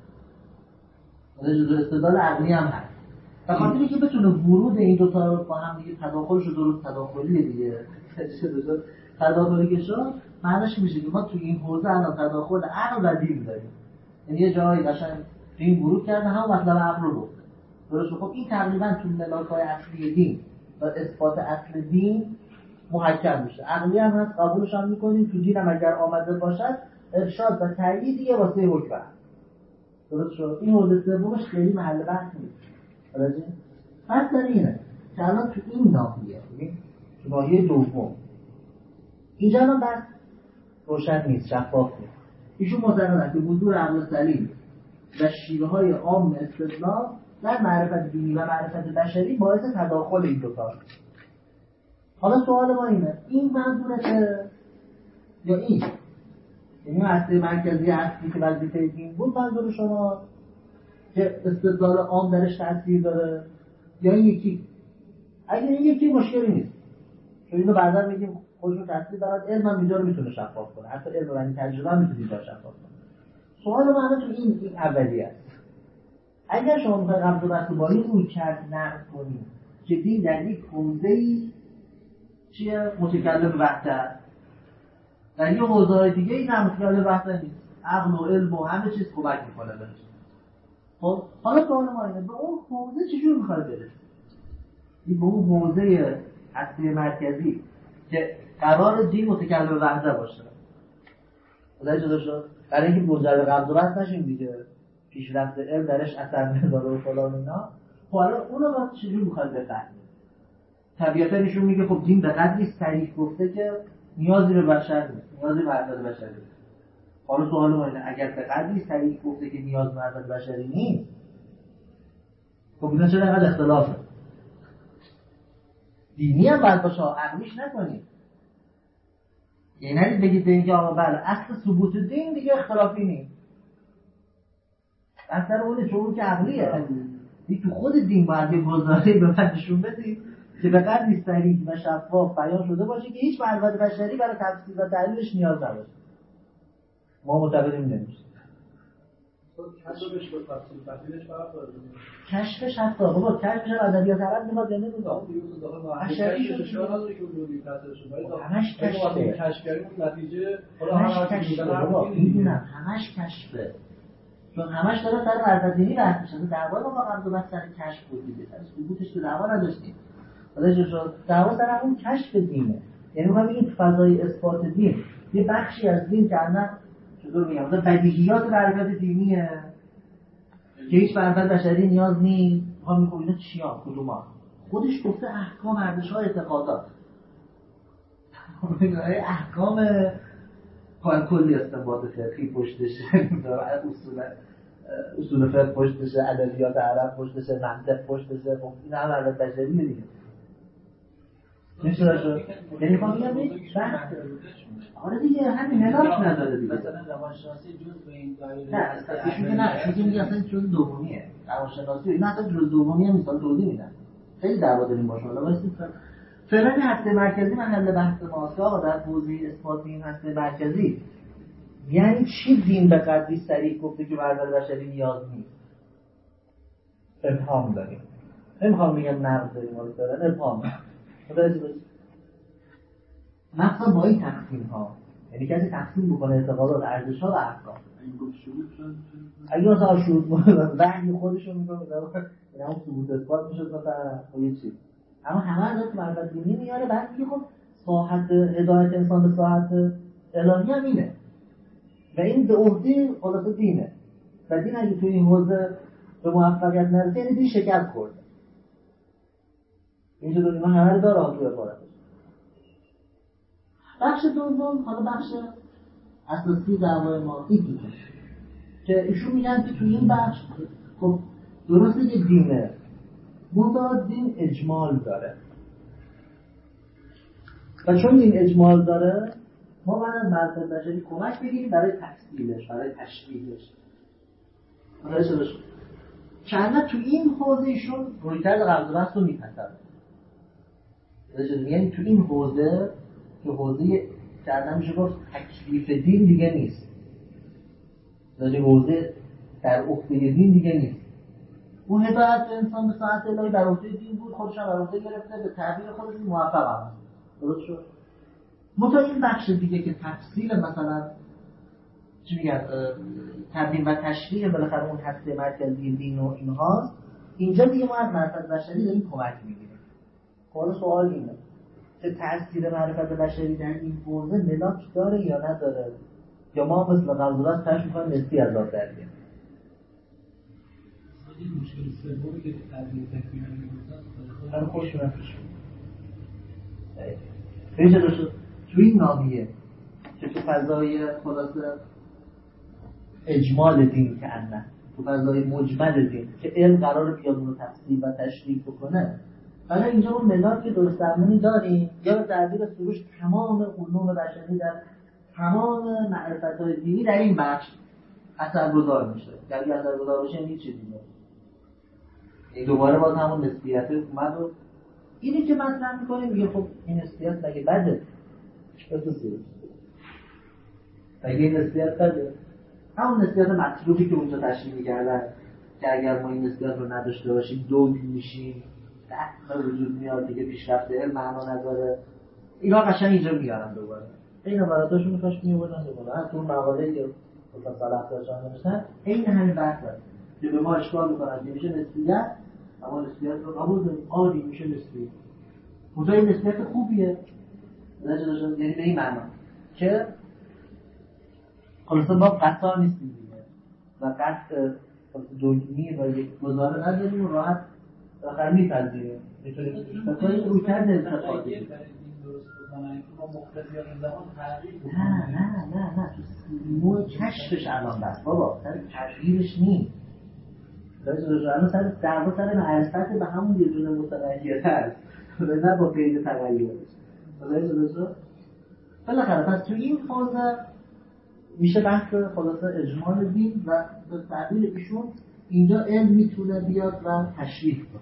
استدلال عقلی هم هست. به خاطری که بتونه ورود این دو تا رو با هم دیگه تداخلش رو درست تداخلیه دیگه. تداخلی که شد معنیش میشه که ما تو این حوزه الان تداخل عقل و دین داریم. یعنی یه جایی قشنگ دین ورود کرده هم مطلب عقل رو گفته. درسته؟ خب این تقریبا تو ملاک‌های اصلی دین و اثبات اصل دین محکم میشه. عقلی هم هست قبولش هم میکنیم تو دین هم اگر آمده باشد ارشاد و تأییدیه واسه حکم. درست شد؟ این حوزه سومش خیلی محل بحث نیست. درسته؟ مثلا اینه که الان تو این ناحیه ببین تو ناحیه دوم اینجا الان بحث روشن نیست، شفاف نیست. ایشون معتقدن که حضور عقل سلیم و شیوه‌های عام استدلال در معرفت دینی و معرفت بشری باعث تداخل این دو تا. حالا سوال ما اینه این منظورته یا این؟ یعنی اصل مرکزی اصلی که وظیفه دین بود منظور شما که استدلال عام درش تاثیر داره یا این یکی؟ اگه این یکی مشکلی نیست چون اینو بعدا میگیم خودشون تاثیر داره. علم هم اینجا رو میتونه شفاف کنه، حتی علم و این تجربه هم میتونه اینجا شفاف کنه. سوال ما الان تو این این اولیه است. اگر شما میخواید قبض و بحث با این روی کرد نقد کنید که دین در یک حوزه‌ای چیه متکلم وحدت در یک حوزه‌های دیگه این هم متکلم وحدت نیست، عقل و علم و همه چیز کمک میکنه بهش. خب حالا سوال ما اینه به اون حوزه چجور میخواد برسید؟ این به اون حوزه اصلی مرکزی که قرار دین متکلم وحدت باشه متوجه شد؟ برای اینکه منجر به قبض و بحث نشیم دیگه پیشرفت علم درش اثر نداره و فلان اینا. حالا اونو باید چجور میخواد بفهمید؟ طبیعتا ایشون میگه خب دین به قدری صریح گفته که نیازی به بشر نیست، نیازی به معرفت بشری نیست. حالا سوال ما اینه اگر به قدری صریح گفته که نیاز به معرفت بشری نیست خب اینا چرا اینقدر اختلافه؟ دینی هم باید باشه، عقلیش نکنید. یعنی نرید بگید به اینکه آقا بله اصل ثبوت دین دیگه اختلافی نیست. اصلا اون شعور که عقلیه. این تو خود دین باید یه گزاره‌ای به من نشون بدید که به قدری صریح و شفاف بیان شده باشه که هیچ معرفت بشری برای تفسیر و تحلیلش نیاز نباشه. ما معتقدیم نمیشه. کشفش به تفسیر تحلیلش فرق داره. کشفش حتی بابا کشفش ادبیات عرب میخواد یا نمیخواد؟ دیروز داخل کشفش اشاره نداره که اون تحصیلش ولی همش کشفه. کشفگری اون نتیجه حالا همش کشفه بابا میدونم همش کشفه. چون همش داره سر معرفت دینی بحث میشه. دعوا ما واقعا دو بحث سر کشف بود دیگه. ثبوتش که دعوا نداشتیم. حالا شد دعوا سر همون کشف دینه. یعنی ما ببینیم تو فضای اثبات دین یه بخشی از دین که الان چطور میگم مثلا بدیهیات معرفت دینیه که هیچ معرفت بشری نیاز نیست. ما میگیم اینا چیا کدوما خودش گفته احکام ارزش‌های اعتقادات. احکام قائم کلی استنباط فقهی پشتشه، اصول اصول فقه پشتشه، ادبیات عرب پشتشه، منطق پشتشه. خب این هم معرفت بشریه دیگه. نمیشه شد. یعنی خب میگم بحث آره دیگه همین ملاک نداره دیگه. مثلا روانشناسی جزء این دایره نه اصلا نه چیزی میگه اصلا جزء دومیه. روانشناسی اینا اصلا جزء دومیه مثال توضیح میدن. خیلی دعوا داریم باشه. حالا واسه فعلا هسته مرکزی محل بحث ماست آقا در توضیح اثبات این هسته مرکزی. یعنی چی دین به قدری صریح گفته که معرفت بشری نیاز نیست؟ ابهام داریم. نمیخوام بگم نقد داریم ولی فعلا ابهام. مثلا با این تقسیم ها یعنی کسی تقسیم بکنه اعتقادات ارزش ها و احکام اگه مثلا شروط وحی خودشون میگه یعنی اون ثبوت اثبات میشه مثلا یه چیز اما همه از معرفت دینی میاره بعد میگه خب ساحت هدایت انسان به ساحت الهی هم اینه و این به عهده خلاصه دینه و دین اگه توی این حوزه به موفقیت نرسه یعنی دین شکست خورده. اینجا دونی من همه رو داره آنتوی عبارتش. بخش دوم حالا بخش اساسی دعوای ما این دیگه که ایشون میگن که توی این بخش خب درسته که دینه منتها دین اجمال داره و چون دین اجمال داره ما باید از معرفت بشری کمک بگیریم برای تفصیلش برای تشریحش برای شدش چند تو این حوزه ایشون رویکرد قبل بحث رو میپسند. یعنی تو این حوزه که حوزه کردن میشه گفت تکلیف دین دیگه نیست. یعنی حوزه در عهده دین دیگه نیست. اون هدایت انسان به ساعت الهی در عهده دین بود خودش هم در عهده گرفته به تعبیر خودش موفق هم هست. درست شد؟ منتها این بخش دیگه که تفصیل مثلا چی میگن تبیین و تشریح بالاخره اون هسته مرکزی دین و اینهاست اینجا دیگه ما از معرفت بشری داریم کمک میگیریم. حالا سوال اینه که تأثیر معرفت بشری در این حوزه ملاک داره یا نداره یا ما مثل قضاوت تشریح کنیم نسبی از آب در بیاریم. این مشکل سومی که تبیین تکمیل می‌کنه خیلی خوش نفش میشه دوست توی این نامیه که تو فضای خلاصه اجمال دین که انه تو فضای مجمل دین که علم قرار بیاد اون رو تفسیر و تشریح بکنه حالا اینجا اون ملاک که درست درمونی داریم یا به تعبیر سروش تمام علوم بشری در تمام معرفت‌های دینی در این بخش اثرگذار میشه. اگه اثرگذار باشه این چیزی نیست. این دوباره باز همون نسبیت اومد و اینی که مطرح می‌کنیم میگه خب این نسبیت مگه بده؟ چطور سروش؟ مگه این نسبیت بده؟ همون نسبیت مطلوبی که اونجا تشریح می‌کردن که اگر ما این نسبیت رو نداشته باشیم دوگ میشیم به وجود میاد دیگه پیشرفت علم معنا نداره. اینا قشنگ اینجا میارن دوباره اینا براتاشون میخواش میوردن دوباره هم تو مقاله که مثلا صلاح داشتن نوشتن این همین بحث هست که به ما اشکال میکنن که میشه نسبیت اما نسبیت رو قبول داریم عادی میشه نسبیت کجای نسبیت خوبیه یعنی به این معنا که خلاصه ما قطع نیستیم دیگه و قطع دوگمی و یک گزاره نداریم و راحت آخر میپذیریم میتونیم بکنیم روی کرد انتقادی نه نه نه نه نوع کشفش الان بست بابا سر تغییرش نیست الان سر دعوا سر معرفت به همون یه جون متغیره هست نه با قید تغییرش بالاخره پس تو این حوزه میشه بحث خلاصه اجمال دین و به تعبیر ایشون اینجا علم میتونه بیاد و تشریح کنه.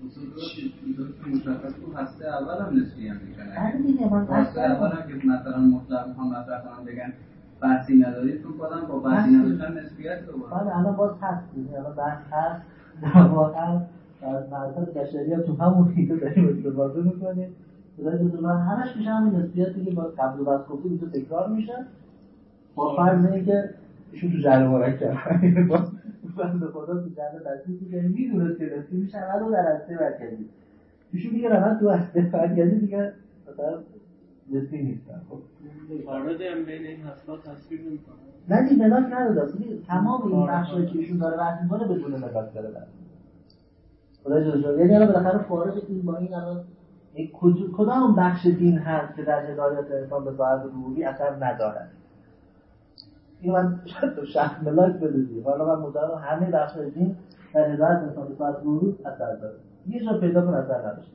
مشخص تو هسته اول هم نسبی هم میکنه. آره دیگه من هسته اول هم که مثلا مطلق میخوام مطرح کنم بگن بحثی ندارید تو خودم با بحثی نداشتن نسبیت دوباره. آره الان باز هست دیگه، الان بحث هست واقعا از معرفت بشری هم تو همون حیطه داریم استفاده میکنیم. بذارید تو من همش میشه همین نسبیتی که با قبل و بعد گفتیم اینجا تکرار میشه با فرض اینکه ایشون تو جعل مرکب باز بنده خدا تو جعل بسیطی که میدونه که نسبی میشه اول در هسته مرکزی ایشون میگه روند تو هسته مرکزی دیگه مثلا نسبی نیستن. خب وارد هم بین این هستا تصویر نمی‌کنه. نه دیگه ملاک نداده است. تمام این بخشایی که ایشون داره بحث می‌کنه بدون ملاک داره بحث. خدا جل جلاله یعنی الان بالاخره فارغ این با این الان کدام بخش دین هست که در هدایت انسان به ساعت روحی اثر ندارد. این من شخص ملاک بدونی حالا من مدام همه بخش دین در هدایت انسان به ساعت روحی اثر داره. یه جا پیدا کن اثر نداشته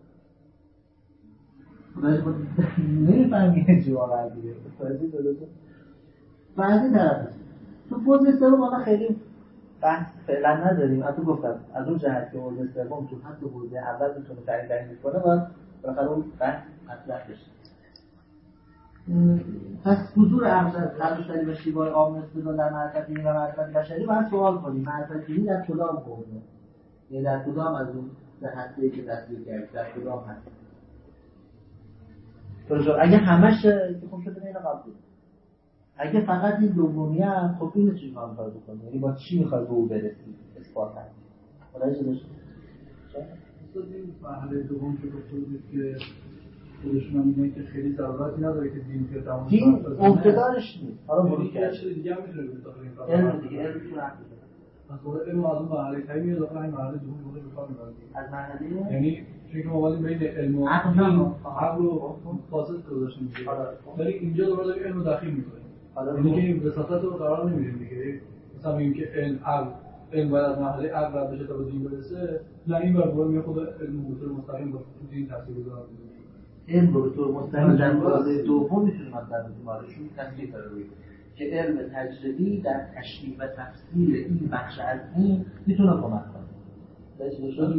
باشه. خدا نمی‌فهمی چی واقعا دیگه. فازی درسته. بعضی طرف تو پوز سوم ما خیلی بحث فعلا نداریم. البته گفتم از اون جهت که پوز سوم تو حد حوزه اول میتونه تعریف تعریف کنه و بالاخره اون بحث مطرح بشه. پس حضور ارزش‌داری و شیوای عام استدلال در معرفت دینی و معرفت بشری باید سوال کنیم معرفت دینی در کدام حوزه؟ یعنی در کدام از اون جهت‌هایی که تصویر کردیم در کدام هست؟ اگه همش خب شده اینو قبول. اگه فقط این دومی هم خب اینو چی کار می‌خوای بکنی؟ یعنی با چی می‌خوای به او برسی؟ اثبات کنی. خلاصه داشت. چرا؟ این مرحله دوم که گفتید که خودشون میگن که خیلی ضرورتی نداره که دین که تمام دین اقتدارش نیست. حالا برو یه چیز دیگه هم میتونه به داخل این کار. علم دیگه علم تو رفت. مثلا علم از اون مرحله تایی میاد داخل این مرحله دوم خودش به کار میبره. از مرحله یعنی چون که مواد بین علم و عقل عقل رو فاصله گذاشته میشه. ولی اینجا دوباره داریم علم داخل میکنیم. یعنی که این وساطت رو قرار نمیدیم دیگه. مثلا اینکه علم عقل علم باید از مرحله عقل رد بشه تا به دین برسه. نه این بار باید خود علم به طور مستقیم با دین تاثیرگذار میشه. علم رو به طور مستقیم در فاز دوم میتونه مثلا بیمارشون تصدیق کنه روی که علم تجربی در تشریح و تفسیر این بخش از این میتونه کمک کنه. درست شد؟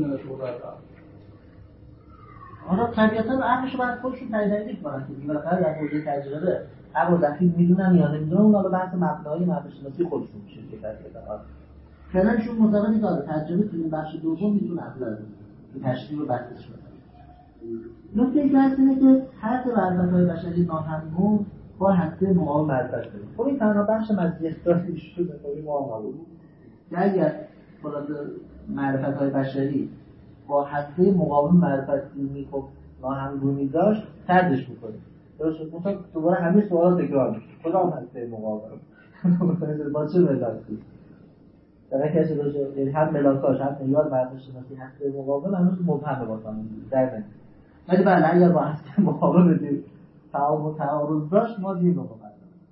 آره طبیعتاً عقلش رو باید خودشون تجربه کنن که بالاخره در حوزه تجربه عقل و دقیق میدونن یا نمیدونن اون حالا بحث مبنایی معرفت شناسی خودشون میشه که طبیعتاً فعلاًشون معتقدی که تجربه تو این بخش دوم میتونه اصلا تو تشریح و بحثش کنه. نکته این بحث اینه که هر دو معرفت‌های بشری ناهمگون با هسته مقام معرفت داره. خب این تنها بخش مزیت‌داری شده خب ما نبود. اگر خلاصه معرفت‌های بشری با هسته مقام معرفت دینی خب ناهمگونی داشت تردش می‌کنه. درست شد. مثلا دوباره همه سوالات تکرار میشه. کدام هسته مقام؟ با چه ملاکی؟ در کسی داشت یعنی هم ملاکاش هم معیار معرفت شناسی هسته مقام هنوز مبهمه واسه در نمیاد. ولی بله اگر با هسته مقابل بدیم تعامل و تعارض داشت ما دین رو مقدم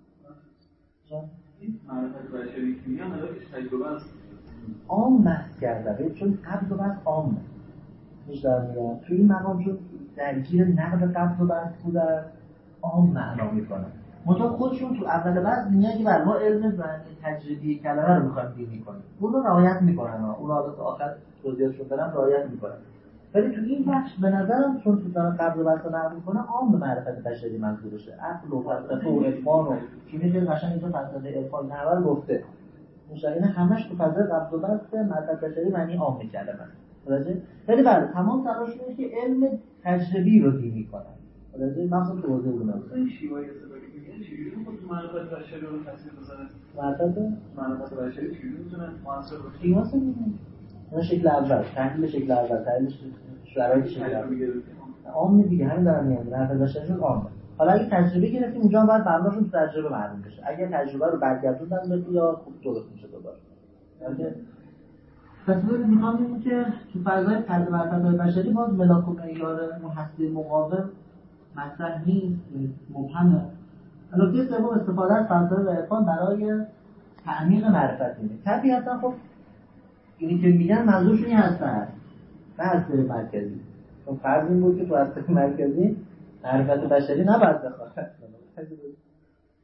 این معرفت بشری که میگن هدفش تجربه است عام بحث کرده چون قبض و بحث عامه میشه میگن توی این مقام چون درگیر نقد قبض و بحث بودن عام معنا میکنن منطقه خودشون تو اول بحث میگن که بر ما علم زنی تجربی کلمه رو میخوایم دینی کنیم اون رو رعایت میکنن اون رو حالت آخر توضیحشون دارم رعایت میکنن ولی تو این بخش به نظرم چون تو دارن قبل و بحث نقل میکنه عام به معرفت بشری منظورشه عقل و فلسفه و عرفان و چیزی که قشنگ اینجا فلسفه عرفان نحول گفته مشاهده همش تو فضای قبل و بحث معرفت بشری معنی عام میکرده مثلا ولی بله تمام تلاششون اینه که علم تجربی رو دینی کنن ولی مثلا توضیح بدم این شیوای استفاده میگن چجوری خود معرفت بشری رو تاثیر بذاره معرفت معرفت بشری چجوری میتونه موثر باشه قیاس میگن اون شکل اول تحلیل شکل اول تحلیل شرایط شکل اول عام دیگه همین دارم میگم معرفت بشری عامه حالا اگه تجربه گرفتیم اونجا هم باید مبناشون تو تجربه معلوم بشه اگه تجربه رو برگردوندن به یا خوب درست میشه دوباره یعنی پس ببینید میخوام بگم که تو فضای فرض معرفت‌های بشری باز ملاک و معیار اون هسته مقاوم مطرح نیست مبهمه. نکته سوم استفاده از فلسفه و عرفان برای تعمیق معرفت اینه. طبیعتا خب اینی که میگن منظورشون این هسته هست نه هسته مرکزی. چون فرض این بود که تو هسته مرکزی معرفت بشری نباید بخواد.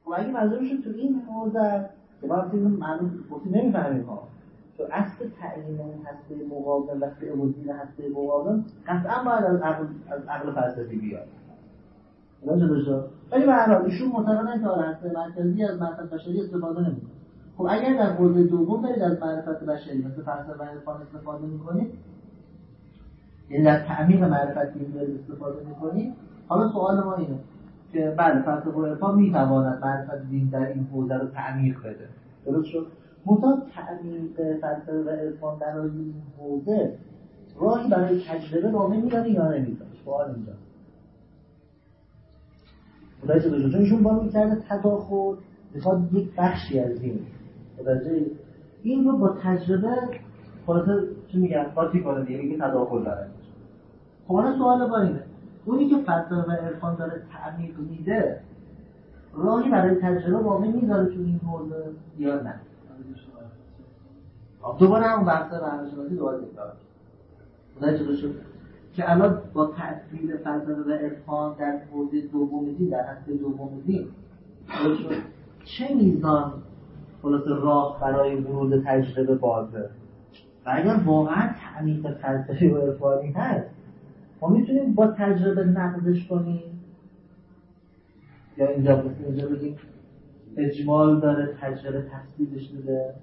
خب اگه منظورشون تو این حوزه که ما هم معلوم گفتی نمیفهمیم ها، تو اصل تعیین اون هسته مقاوم و تعیین هسته مقاوم قطعا باید از عقل از عقل فلسفی بیاد. درسته درسته. ولی به هر حال ایشون معتقدن که آره هسته مرکزی از معرفت بشری استفاده نمیکنه. خب اگر در حوزه دوم دارید از معرفت بشری مثل فلسفه و عرفان استفاده میکنید، یعنی در تعمیق معرفت دین دارید استفاده میکنید، حالا سوال ما اینه که بله فلسفه و عرفان میتواند معرفت دین در این حوزه رو تعمیق بده. درست شد؟ مطابق تعمیق فلسفه و عرفان در این حوزه راهی برای تجربه باقی میدانه یا نمیدانه؟ سوال اینجا. متوجه بشید چون ایشون با میکرده تداخل میخواد یک بخشی از این متوجه این رو با تجربه خلاصه چی میگن قاطی کنه دیگه میگه تداخل داره. خب الان سوال با اینه اونی که فلسفه و عرفان داره تعمیق میده راهی برای تجربه باقی میذاره تو این حوزه یا نه؟ دوباره هم بحث روانشناسی دوباره تکرار متوجه بشید که الان با تأثیر فلسفه و عرفان در حوزه دوم دین در هسته دوم دین چه میزان خلاص راه برای ورود تجربه بازه و اگر واقعا تعمیق فلسفی و عرفانی هست ما میتونیم با تجربه نقدش کنیم یا اینجا اینجا بگیم اجمال داره تجربه تفصیلش میده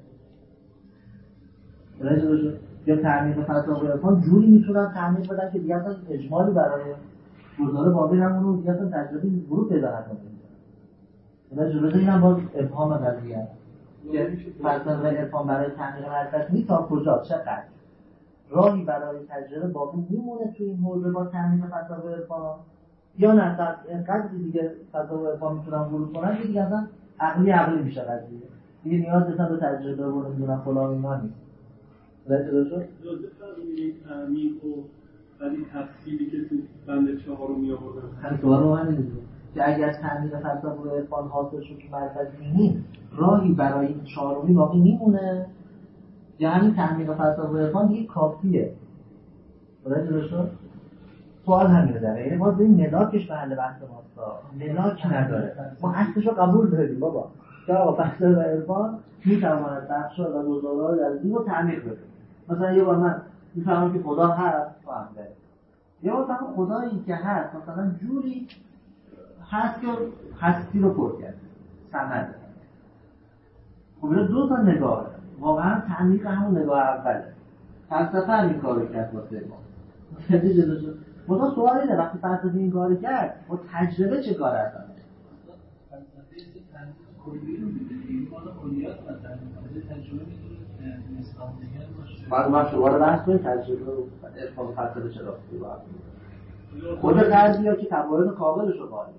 یا تعمیق فلسفه و عرفان جوری میتونن تعمیق بدن که دیگه اصلا اجمالی برای گزاره باقی نمونه و دیگه اصلا تجربه ورود پیدا نکنه. تجربه این هم باز ابهام قضیه است که فلسفه و عرفان برای تعمیق معرفت نیست تا کجا چقدر راهی برای تجربه باقی میمونه تو این حوزه با تعمیق فلسفه و عرفان یا نه تا اینقدر دیگه فلسفه و عرفان میتونن ورود کنن که دیگه اصلا عقلی عقلی میشه قضیه دیگه نیاز اصلا به تجربه و نمیدونم فلان اینا نیست. درسته درسته؟ جزء فرقی تعمیق و ولی تفصیلی که تو بند چهارم میآوردن همین سوال رو من می‌دونم که اگر تعمیق فلسفه و عرفان حاصل شد که معرفت دینی راهی برای این چهارمی باقی میمونه یا همین تعمیق فلسفه و عرفان دیگه کافیه؟ درسته درسته؟ سوال همینه داره یعنی باز این ملاکش محل بحث ماست ملاک نداره ما اصلش رو قبول داریم بابا که آقا فلسفه و عرفان میتواند بخش‌ها و گزاره‌های از دین رو تعمیق بده. مثلا یه بار من میفهمم که خدا هست فهمیده یه بار فهمم خدایی که هست مثلا جوری هست که هستی رو پر کرد سند خب این دو تا نگاه واقعا تعمیق همون نگاه اوله فلسفه هم این کارو کرد واسه ما متوجه شدید مثلا سوال اینه وقتی فلسفه این کارو کرد با تجربه چه کار هست فلسفه کلی رو می‌بینیم بالا کلیات مثلا تجربه می‌تونه نسبت دیگر باشه بعد ما شوار بحث کنیم تجربه رو عرفان و فلسفه چرا باید خود غربی‌ها که تباین کاملش رو قائل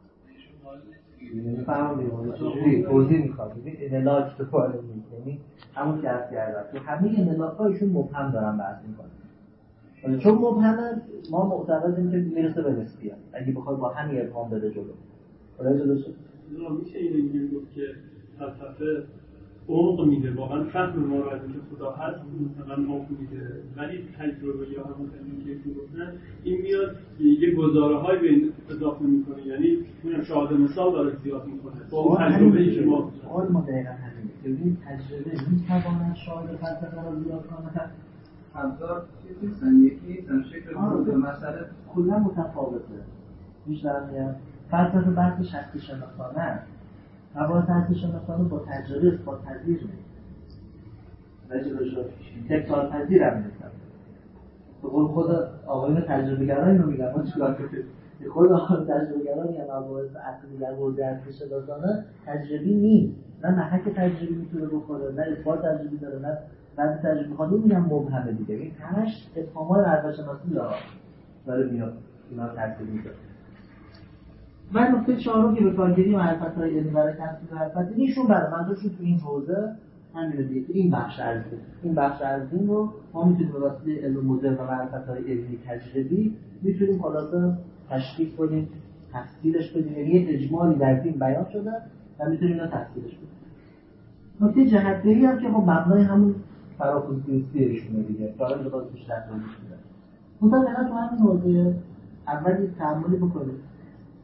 می‌فهمیم چجوری توضیح می‌خوام این ملاک تو قائل نیست یعنی همون که عرض کردم تو همه ملاک‌هایشون مبهم دارن بحث می‌کنن چون مبهمه ما معتقدیم که میرسه به نسبیت اگه بخواد با همین ابهام بده جلو ولی جلوش میشه اینو اینجوری گفت که فلسفه عمق میده واقعا فهم ما رو از اینکه خدا هست مثلا عمق میده ولی تجربه یا همون که که گفتن این میاد یه گزاره‌های به این اضافه میکنه یعنی میگم شاهد مثال داره زیاد میکنه با تجربه شما سوال ما دقیقاً همینه که این تجربه میتواند شاهد فلسفه رو زیاد کنه ابزار چیزی نیستن یکی نیستن شکل به مسئله کلا متفاوته بیشتر میاد فلسفه بحث شخصی شناختانه است مباحث شخصی شناختانه با تجربه اثبات پذیر نیست تجربه شد تکرار پذیر هم نیست به قول خود آقایون تجربه گرایی اینو میگن ما چیکار کنیم خود آقایون تجربه گرایی میگن مباحث عقلی در حوزه شخصی شناختانه تجربی نیست نه محک تجربی میتونه بخوره نه اثبات تجربی داره نه بعد تجربه خواهی میگم مبهمه دیگه این همش اتهامای عرفشناسی داره داره میاد اینا ترتیب میده من نکته چهارم که به کارگیری معرفت‌های علمی برای تفسیر معرفت دینیشون برای منظورشون تو این حوزه همینه دیگه این بخش از دین این بخش از دین رو ما میتونیم به واسطه علم مدرن و معرفت‌های علمی تجربی میتونیم خلاصه تشخیص کنیم تفصیلش بدیم یعنی یه اجمالی در دین بیان شده و میتونیم اینو تفصیلش بدیم نکته جهت‌دهی هم که ما مبنای همون فراخوندگی ایشونه دیگه داره رو باز بیشتر توضیح میدم. مثلا تو همین حوزه اول یه تعاملی بکنید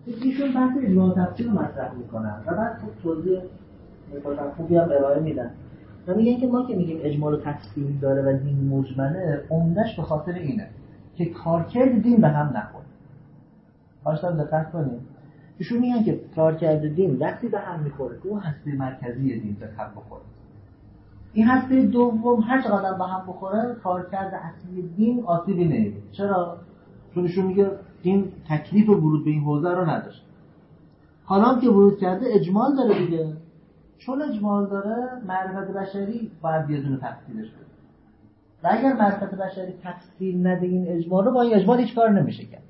ایشون بحث اجماع و تفصیل رو مطرح میکنن و بعد خوب توضیح میکنن، خوبی هم ارائه میدن و میگن که ما که میگیم اجمال و تفصیل داره و دین مجمله، عمدش به خاطر اینه که کارکرد دین به هم نخوره. خواهشتم دقت کنیم. ایشون میگن که کارکرد دین وقتی به هم میخوره که اون هسته مرکزی دین به هم بخوره. این هسته دوم هر چقدر به هم بخوره کارکرد اصلی دین آسیبی نمیبینه. چرا؟ چون ایشون میگه دین تکلیف ورود به این حوزه رو نداشت. حالا که ورود کرده اجمال داره دیگه. چون اجمال داره معرفت بشری باید یه دونه تفصیلش بده. و اگر معرفت بشری تفصیل نده این اجمال رو، با این اجمال هیچ کار نمیشه کرد.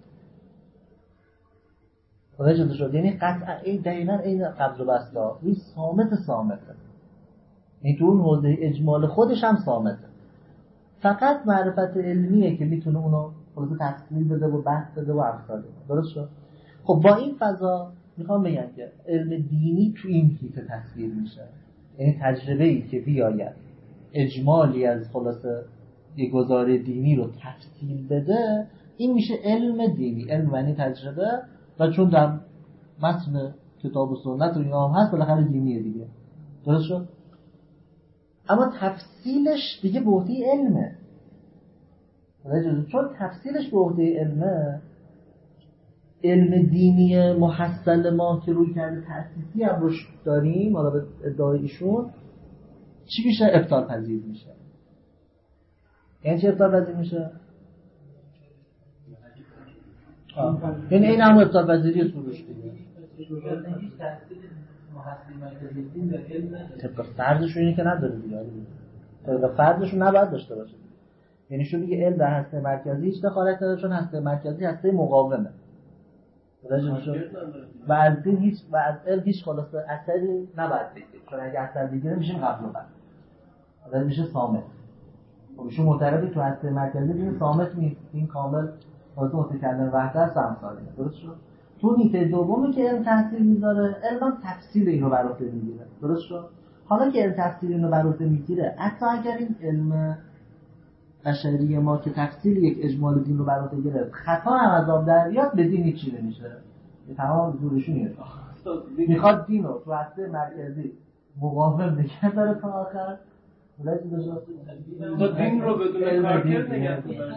واضح شد؟ یعنی قطعا این دقیقاً این قبض و بسطا این صامت صامته. این تو اون حوزه اجمال خودش هم صامته. فقط معرفت علمیه که میتونه اونو خلاصه تفصیل بده و بحث بده و امثال. درست شد؟ خب با این فضا میخوام بگم که علم دینی تو این حیطه تصویر میشه. یعنی تجربه‌ای که بیاید اجمالی از خلاصه یک گزاره دینی رو تفصیل بده، این میشه علم دینی. علم معنی تجربه و چون در متن کتاب و سنت و اینا هم هست بالاخره دینیه دیگه. درست شد؟ اما تفصیلش دیگه به عهده علمه. چون تفصیلش به عهده علمه، علم دینی محصل ما که روی کرده تأسیسی هم روش داریم، حالا به ادعای ایشون چی میشه؟ ابطال پذیر میشه. یعنی چی ابطال پذیر میشه؟ یعنی این هم ابطال پذیری سروش دیگه. طبق فرضشون اینه که نداره دیگه. طبق فرضشون نباید داشته باشه. یعنی شو میگه علم در هسته مرکزی هیچ دخالت نداره، چون هسته مرکزی هسته مقاومه. و از این هیچ و از علم هیچ خلاصه اثری نباید بگیره، چون اگه اثر بگیره میشه قبل و بعد. بعد میشه صامت. خب ایشون معتقده تو هسته مرکزی این صامت نیست، این کامل خلاصه متکلم وحده است امثاله. درست شد؟ تو نیته دومی که علم تحصیل میذاره، علم تفصیل اینو بر عهده میگیره. درست شد؟ حالا که علم تفصیل اینو بر عهده میگیره، حتی اگر این علم بشری ما که تفصیل یک اجمال دین رو بر عهده گرفت خطا هم از آب در بیاد، به دین چی نمیشه. تمام زورشونه. میخواد دین رو تو هسته مرکزی مقاوم نگه داره تا آخر. ولایتی داشته تا دین رو بدون کارکرد نگه داره.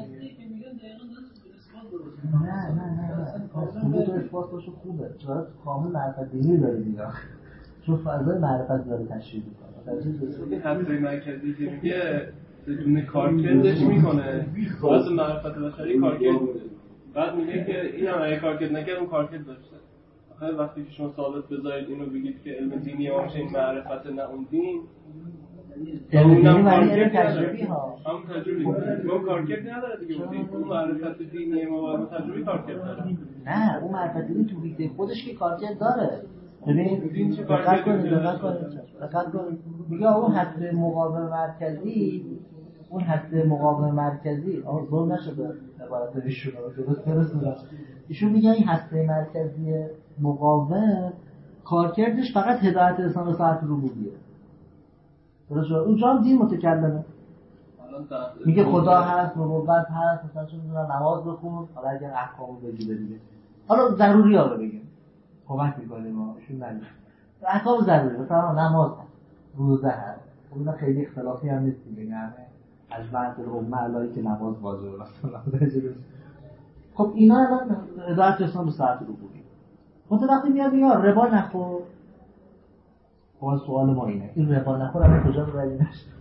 نه نه نه خوبه تو اثبات باشه خوبه. چرا تو کامل معرفت دینی داری دیگه. چون فضای معرفت داره تشریح میکنه. این هسته مرکزی که میگه بدون کارکردش میکنه، واسه معرفت بشری کارکرد بوده. بعد میگه که این هم اگه کارکرد نکرد اون کارکرد داشته. آخه وقتی که شما ثابت بذارید اینو بگید که علم دینی ما میشه این معرفت نه اون دین، علم دینی معنی علم تجربی ها. هم تجربی ما کارکرد نداره دیگه. اون معرفت دینی ما با تجربی کارکرد داره. نه اون معرفت دینی تو بیت خودش که کارکرد داره. ببین دقت کنید دقت کنید دقت کنید میگه اون هسته مقاوم مرکزی، اون هسته مقاوم مرکزی آن زور نشده عبارت ایشون رو درست برسونه. ایشون میگه این هسته مرکزی مقاوم کارکردش فقط هدایت انسان به ساعت ربوبیه. درست شد؟ اونجا هم دین متکلمه. میگه خدا هست، نبوت هست، مثلا چون میدونم نماز بخون، حالا اگر احکامو بگیره دیگه. حالا ضروری ها رو بگیم. کمک میکنیم ما ایشون نگه. احکام ضروری مثلا نماز هست، روزه هست. اون خیلی اختلافی هم نیست دیگه. یعنی از بعد الامه علایی که نماز واجبه مثلا. خب اینا الان هدایت اسلام به ساعت ربوبی. مثلا وقتی میاد میگه ربا نخور. خب سوال ما اینه، این ربا نخور الان کجا ببریم؟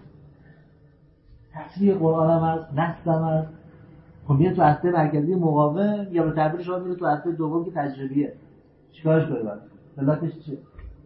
تصریح قرآن هم هست، نص هم هست. خب میاد تو هسته مرکزی مقاوم یا به تعبیر شما میره تو هسته دوم که تجربیه. چیکارش کنیم بعد؟ ملاکش چیه؟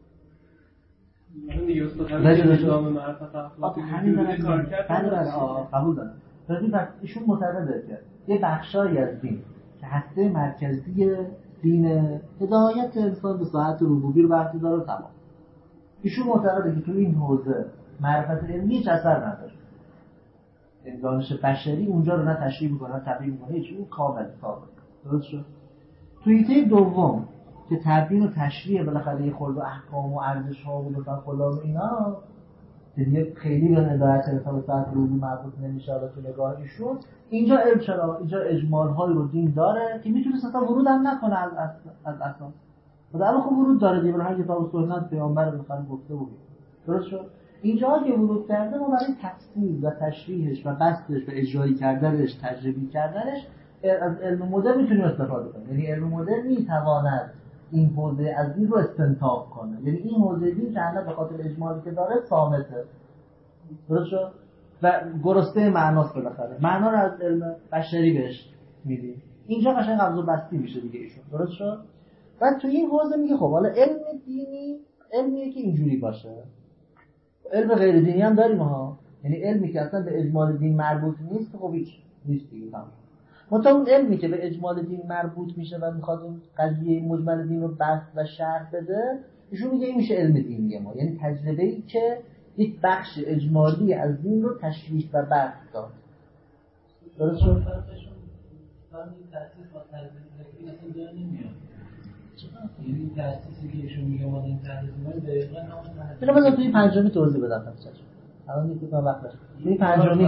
من دیگه استاد همین نظام معرفت اخلاقی همین کار کرد. بله قبول دارم. ولی بعد ایشون معتقده که یه بخشایی از دین که هسته مرکزی دین هدایت انسان به ساعت ربوبی رو وقتی داره تمام. ایشون معتقده که تو این حوزه معرفت علمی هیچ اثر نداره. این دانش بشری اونجا رو نه تشریح میکنه نه تبیین میکنه، هیچ اون کامل ثابت. درست شد؟ تو ایده دوم که تبیین و تشریح بالاخره یه خورده احکام و ارزش ها و مثلا فلان و اینا، که دیگه خیلی به هدایت حساب ساعت روزی مربوط نمیشه حالا تو نگاه ایشون. اینجا علم چرا اینجا اجمال های رو دین داره که میتونه اصلا ورود هم نکنه از از اساس. خدا الان خب ورود داره دیگه، برای کتاب سنت پیامبر میخواد گفته بود. درست شد؟ اینجا که ورود کرده ما برای تفسیر و تشریحش و بستش و اجرایی کردنش، تجربی کردنش از علم مدرن میتونیم استفاده کنیم. یعنی علم مدرن میتواند این حوزه از دین رو استنتاج کنه. یعنی این حوزه دین که الان به خاطر اجمالی که داره صامته. درست شد؟ و گرسته معناست بالاخره. معنا رو از علم بشری بهش میدیم. اینجا قشنگ قبض و بستی میشه دیگه ایشون. درست شد؟ بعد تو این حوزه میگه خب حالا علم دینی علمیه که اینجوری باشه. علم غیر دینی هم داریم ها. یعنی علمی که اصلا به اجمال دین مربوط نیست، خب هیچ نیست دیگه تمام. مثلا اون علمی که به اجمال دین مربوط میشه و میخواد این قضیه مجمل دین رو بحث و شرح بده، ایشون میگه این میشه علم دینی ما. یعنی تجربه‌ای که یک بخش اجمالی از دین رو تشریح و بحث داد. درست شد؟ این تأسیس با تجربه اصلا جا نمیاد. یعنی این تأسیسی که ایشون میگه ما این تحلیل می‌کنیم دقیقاً همون تحلیل. اینو بذار توی پنجمی توضیح بدم خدمتتون. الان دیگه تا وقت داشت. این پنجمی.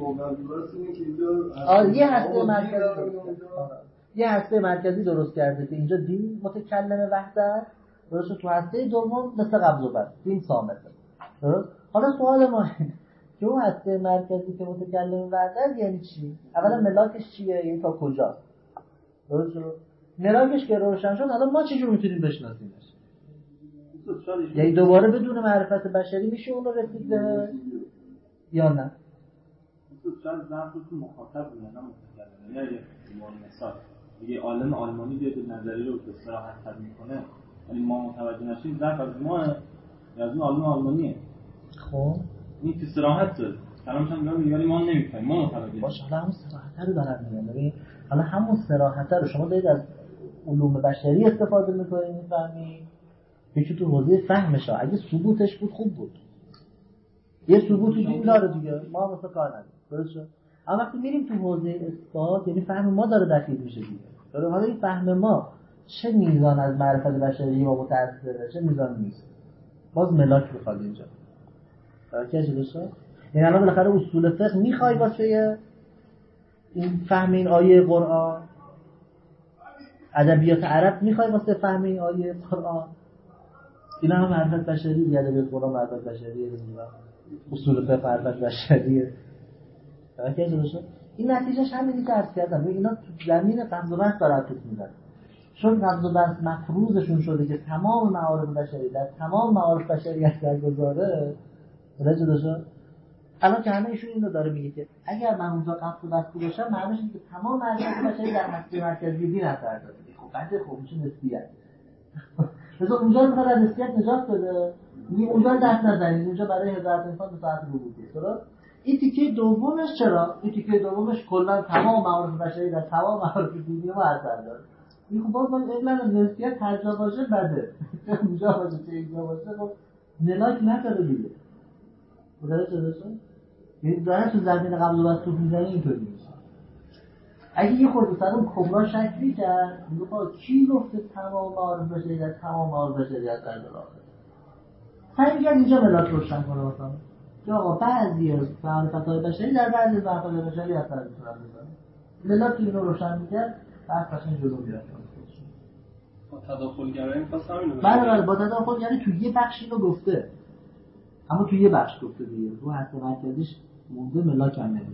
آره یه هسته مرکزی یه هسته مرکزی درست کرده که اینجا دین متکلم وحدت، درست. تو هسته دوم مثل قبض و بسط دین صامته. درست. حالا سوال ما اینه که اون هسته مرکزی که متکلم وحدت یعنی چی؟ اولا ملاکش چیه؟ یعنی تا کجاست؟ درست. ملاکش که روشن شد الان ما چجور میتونیم بشناسیمش؟ یعنی دوباره بدون معرفت بشری میشه اون رو رسید به یا نه؟ شاید ضعف تو مخاطب نه متکلم. یعنی ایمان مثال اگه عالم آلمانی بیاد نظری رو به صراحت تبیین کنه، یعنی ما متوجه نشیم ضعف از ما یا از اون عالم آلمانیه. خب این که صراحت داره کلامش هم میگه ولی ما نمیفهمیم، ما متوجه باشه. حالا همون صراحت رو دارن میگن. ببین حالا همون صراحت رو شما دارید از علوم بشری استفاده میکنید میفهمید یکی تو حوزه فهمشه. اگه ثبوتش بود خوب بود، یه ثبوت دین داره دیگه، ما مثلا کار نداریم. درست شد؟ اما وقتی میریم تو حوزه اثبات یعنی فهم ما داره دخیل میشه دیگه. داره حالا این فهم ما چه میزان از معرفت بشری ما متأثره چه میزان نیست، باز ملاک میخواد اینجا. درکش بشه. یعنی الان بالاخره اصول فقه میخوای واسه این فهم این آیه قرآن، ادبیات عرب میخوای واسه فهم این آیه قرآن، اینا هم معرفت بشری دیگه. ادبیات قرآن معرفت بشریه دیگه، اصول فقه معرفت بشریه. درکش بشه. این نتیجهش همینی که عرض کردم. اینا تو زمین قبض و بسط داره توپ میزنه، چون قبض و بسط مفروضشون شده که تمام معارف بشری در تمام معارف بشری اثر گذاره. درکش بشه. الان که همه ایشون اینو داره میگه که اگر من اونجا قبض و بسط باشم معنیش اینه که تمام معرفت بشری در مسیر مرکزی دین اثر داره. خب بعد خب میشه نسبیت. مثلا اونجا رو از نسبیت نجات بده، میگه اونجا دست نزنید، اونجا برای هزار انسان به ساعت رو بودید. درست؟ این تیکه دومش چرا؟ این تیکه دومش کلا تمام معارف بشری در تمام معارف دینی ما اثر داره. این خب باز من علم نسبیت هر جا باشه بده. اونجا باشه چه اینجا باشه خب ملاک نداره دیگه. درست درست. این داره تو زمین قبض و بسط میزنه اینطوری میشه. اگه یه خورده سرم کبرا شکلی کرد میگه با کی گفته تمام معارف بشری در تمام معارف بشری اثر داره؟ سعی کرد اینجا ملاک روشن کنه مثلا که آقا بعضی از معرفت‌های بشری در بعضی از معرفت‌های بشری اثر می‌کنه. ملاک اینو روشن می‌کرد بعد قشنگ جلو می‌رفت. با تداخل‌گرایی می‌خواست همین رو بله بله با تداخل‌گرایی تو یه بخش اینو گفته، اما تو یه بخش گفته دیگه، رو حتی مرکزیش مونده ملاک هم نمی‌کنه.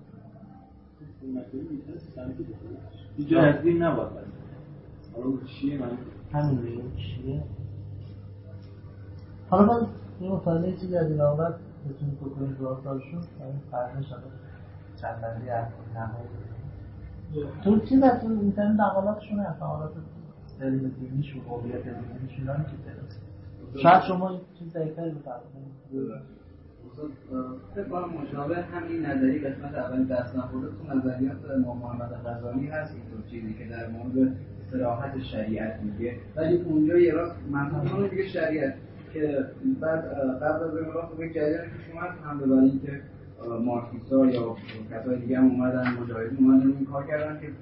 اینجا از دین نباید حالا اون چیه من همین دیگه چیه. حالا باز این مطالعه چیزی از این آمد بتونید بکنید دو سالشون این فرمش شده چند بندی از نمایی تو چیز از این اینترنت مقالاتشون هست، مقالات علم دینیشون هویت دینیشون هم که درست شاید شما چیز دقیق‌تری بفرمایید. فکر کنم مشابه همین نظری قسمت اول دست نخورده تو نظریات امام محمد غزالی هست، اینطور چیزی که در مورد صراحت شریعت میگه، ولی اونجا یه راست منطقه میگه شریعت که بعد قبل از این راست به جریان پیش اومد هم به برای اینکه مارکسیستا یا کسای دیگه هم اومدن مجاهدین اومدن این کار کردن که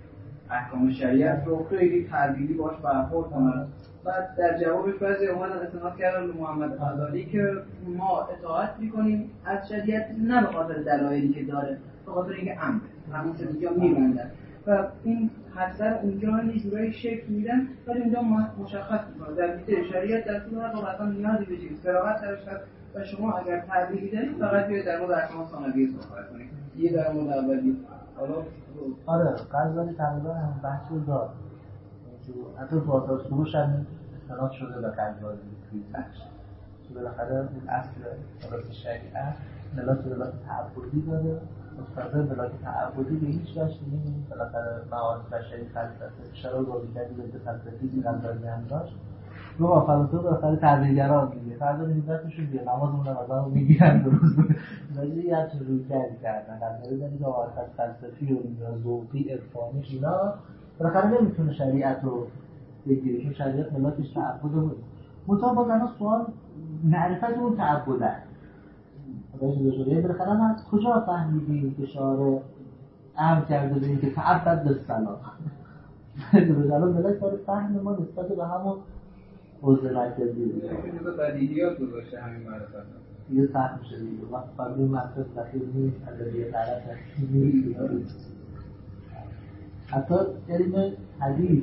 احکام شریعت رو خیلی تربیتی باش برخورد کنن. بعد در جوابش بعضی اومدن استناد کردن به محمد غزالی که ما اطاعت میکنیم از شریعت نه به خاطر دلایلی که داره، به خاطر اینکه امر همون چیزی که میبندن و این حسر اونجا یه جورایی شکل میدن، ولی اونجا مشخص میکنه در بیت شریعت در طول حق اصلا نیازی به چیز صراحت درش هست و شما اگر تربیتی دارید فقط بیاید در مورد احکام ثانویه صحبت کنید، یه در مورد اولی. حالا آره غزالی تقریبا هم بحث رو داد، حتی تو آثار سروش هم استناد شده به غزالی توی بخش که بالاخره اون اصل ملاک شریعت ملاک ملاک تعبدی داره، مستقل ملاک تعبدی به هیچ وجه نمی‌بینیم. بالاخره معارف بشری فلسفه اشاره بازی کردی به فلسفی غزالی هم داشت دو با فلسفه بالاخره تغییرگران میگه فردا نیمتشون بیه نمازمون رو مثلا میگیرن درست ولی یه همچین روی کردی کردن غزالی داری که معارف فلسفی و ذوقی عرفانی اینا بالاخره نمیتونه شریعت رو بگیره چون شریعت ملاکش تعبد بود. منتها باز الان سوال معرفت اون تعبد است. باشه بالاخره ما از کجا فهمیدیم که شارع امر کرده به اینکه تعبد به صلاح؟ الان ملاک داره فهم ما نسبت به همون حوزه مرکزی دیگه. چیز بدیهیات گذاشته همین معرفت. یه فهم میشه دیگه. وقت فرض مطلب دقیق نیست، ادبیات غلط نیست. حتی علم حدیث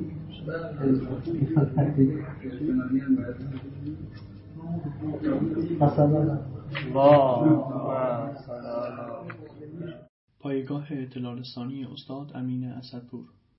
پایگاه اطلاع رسانی استاد امین اسدپور.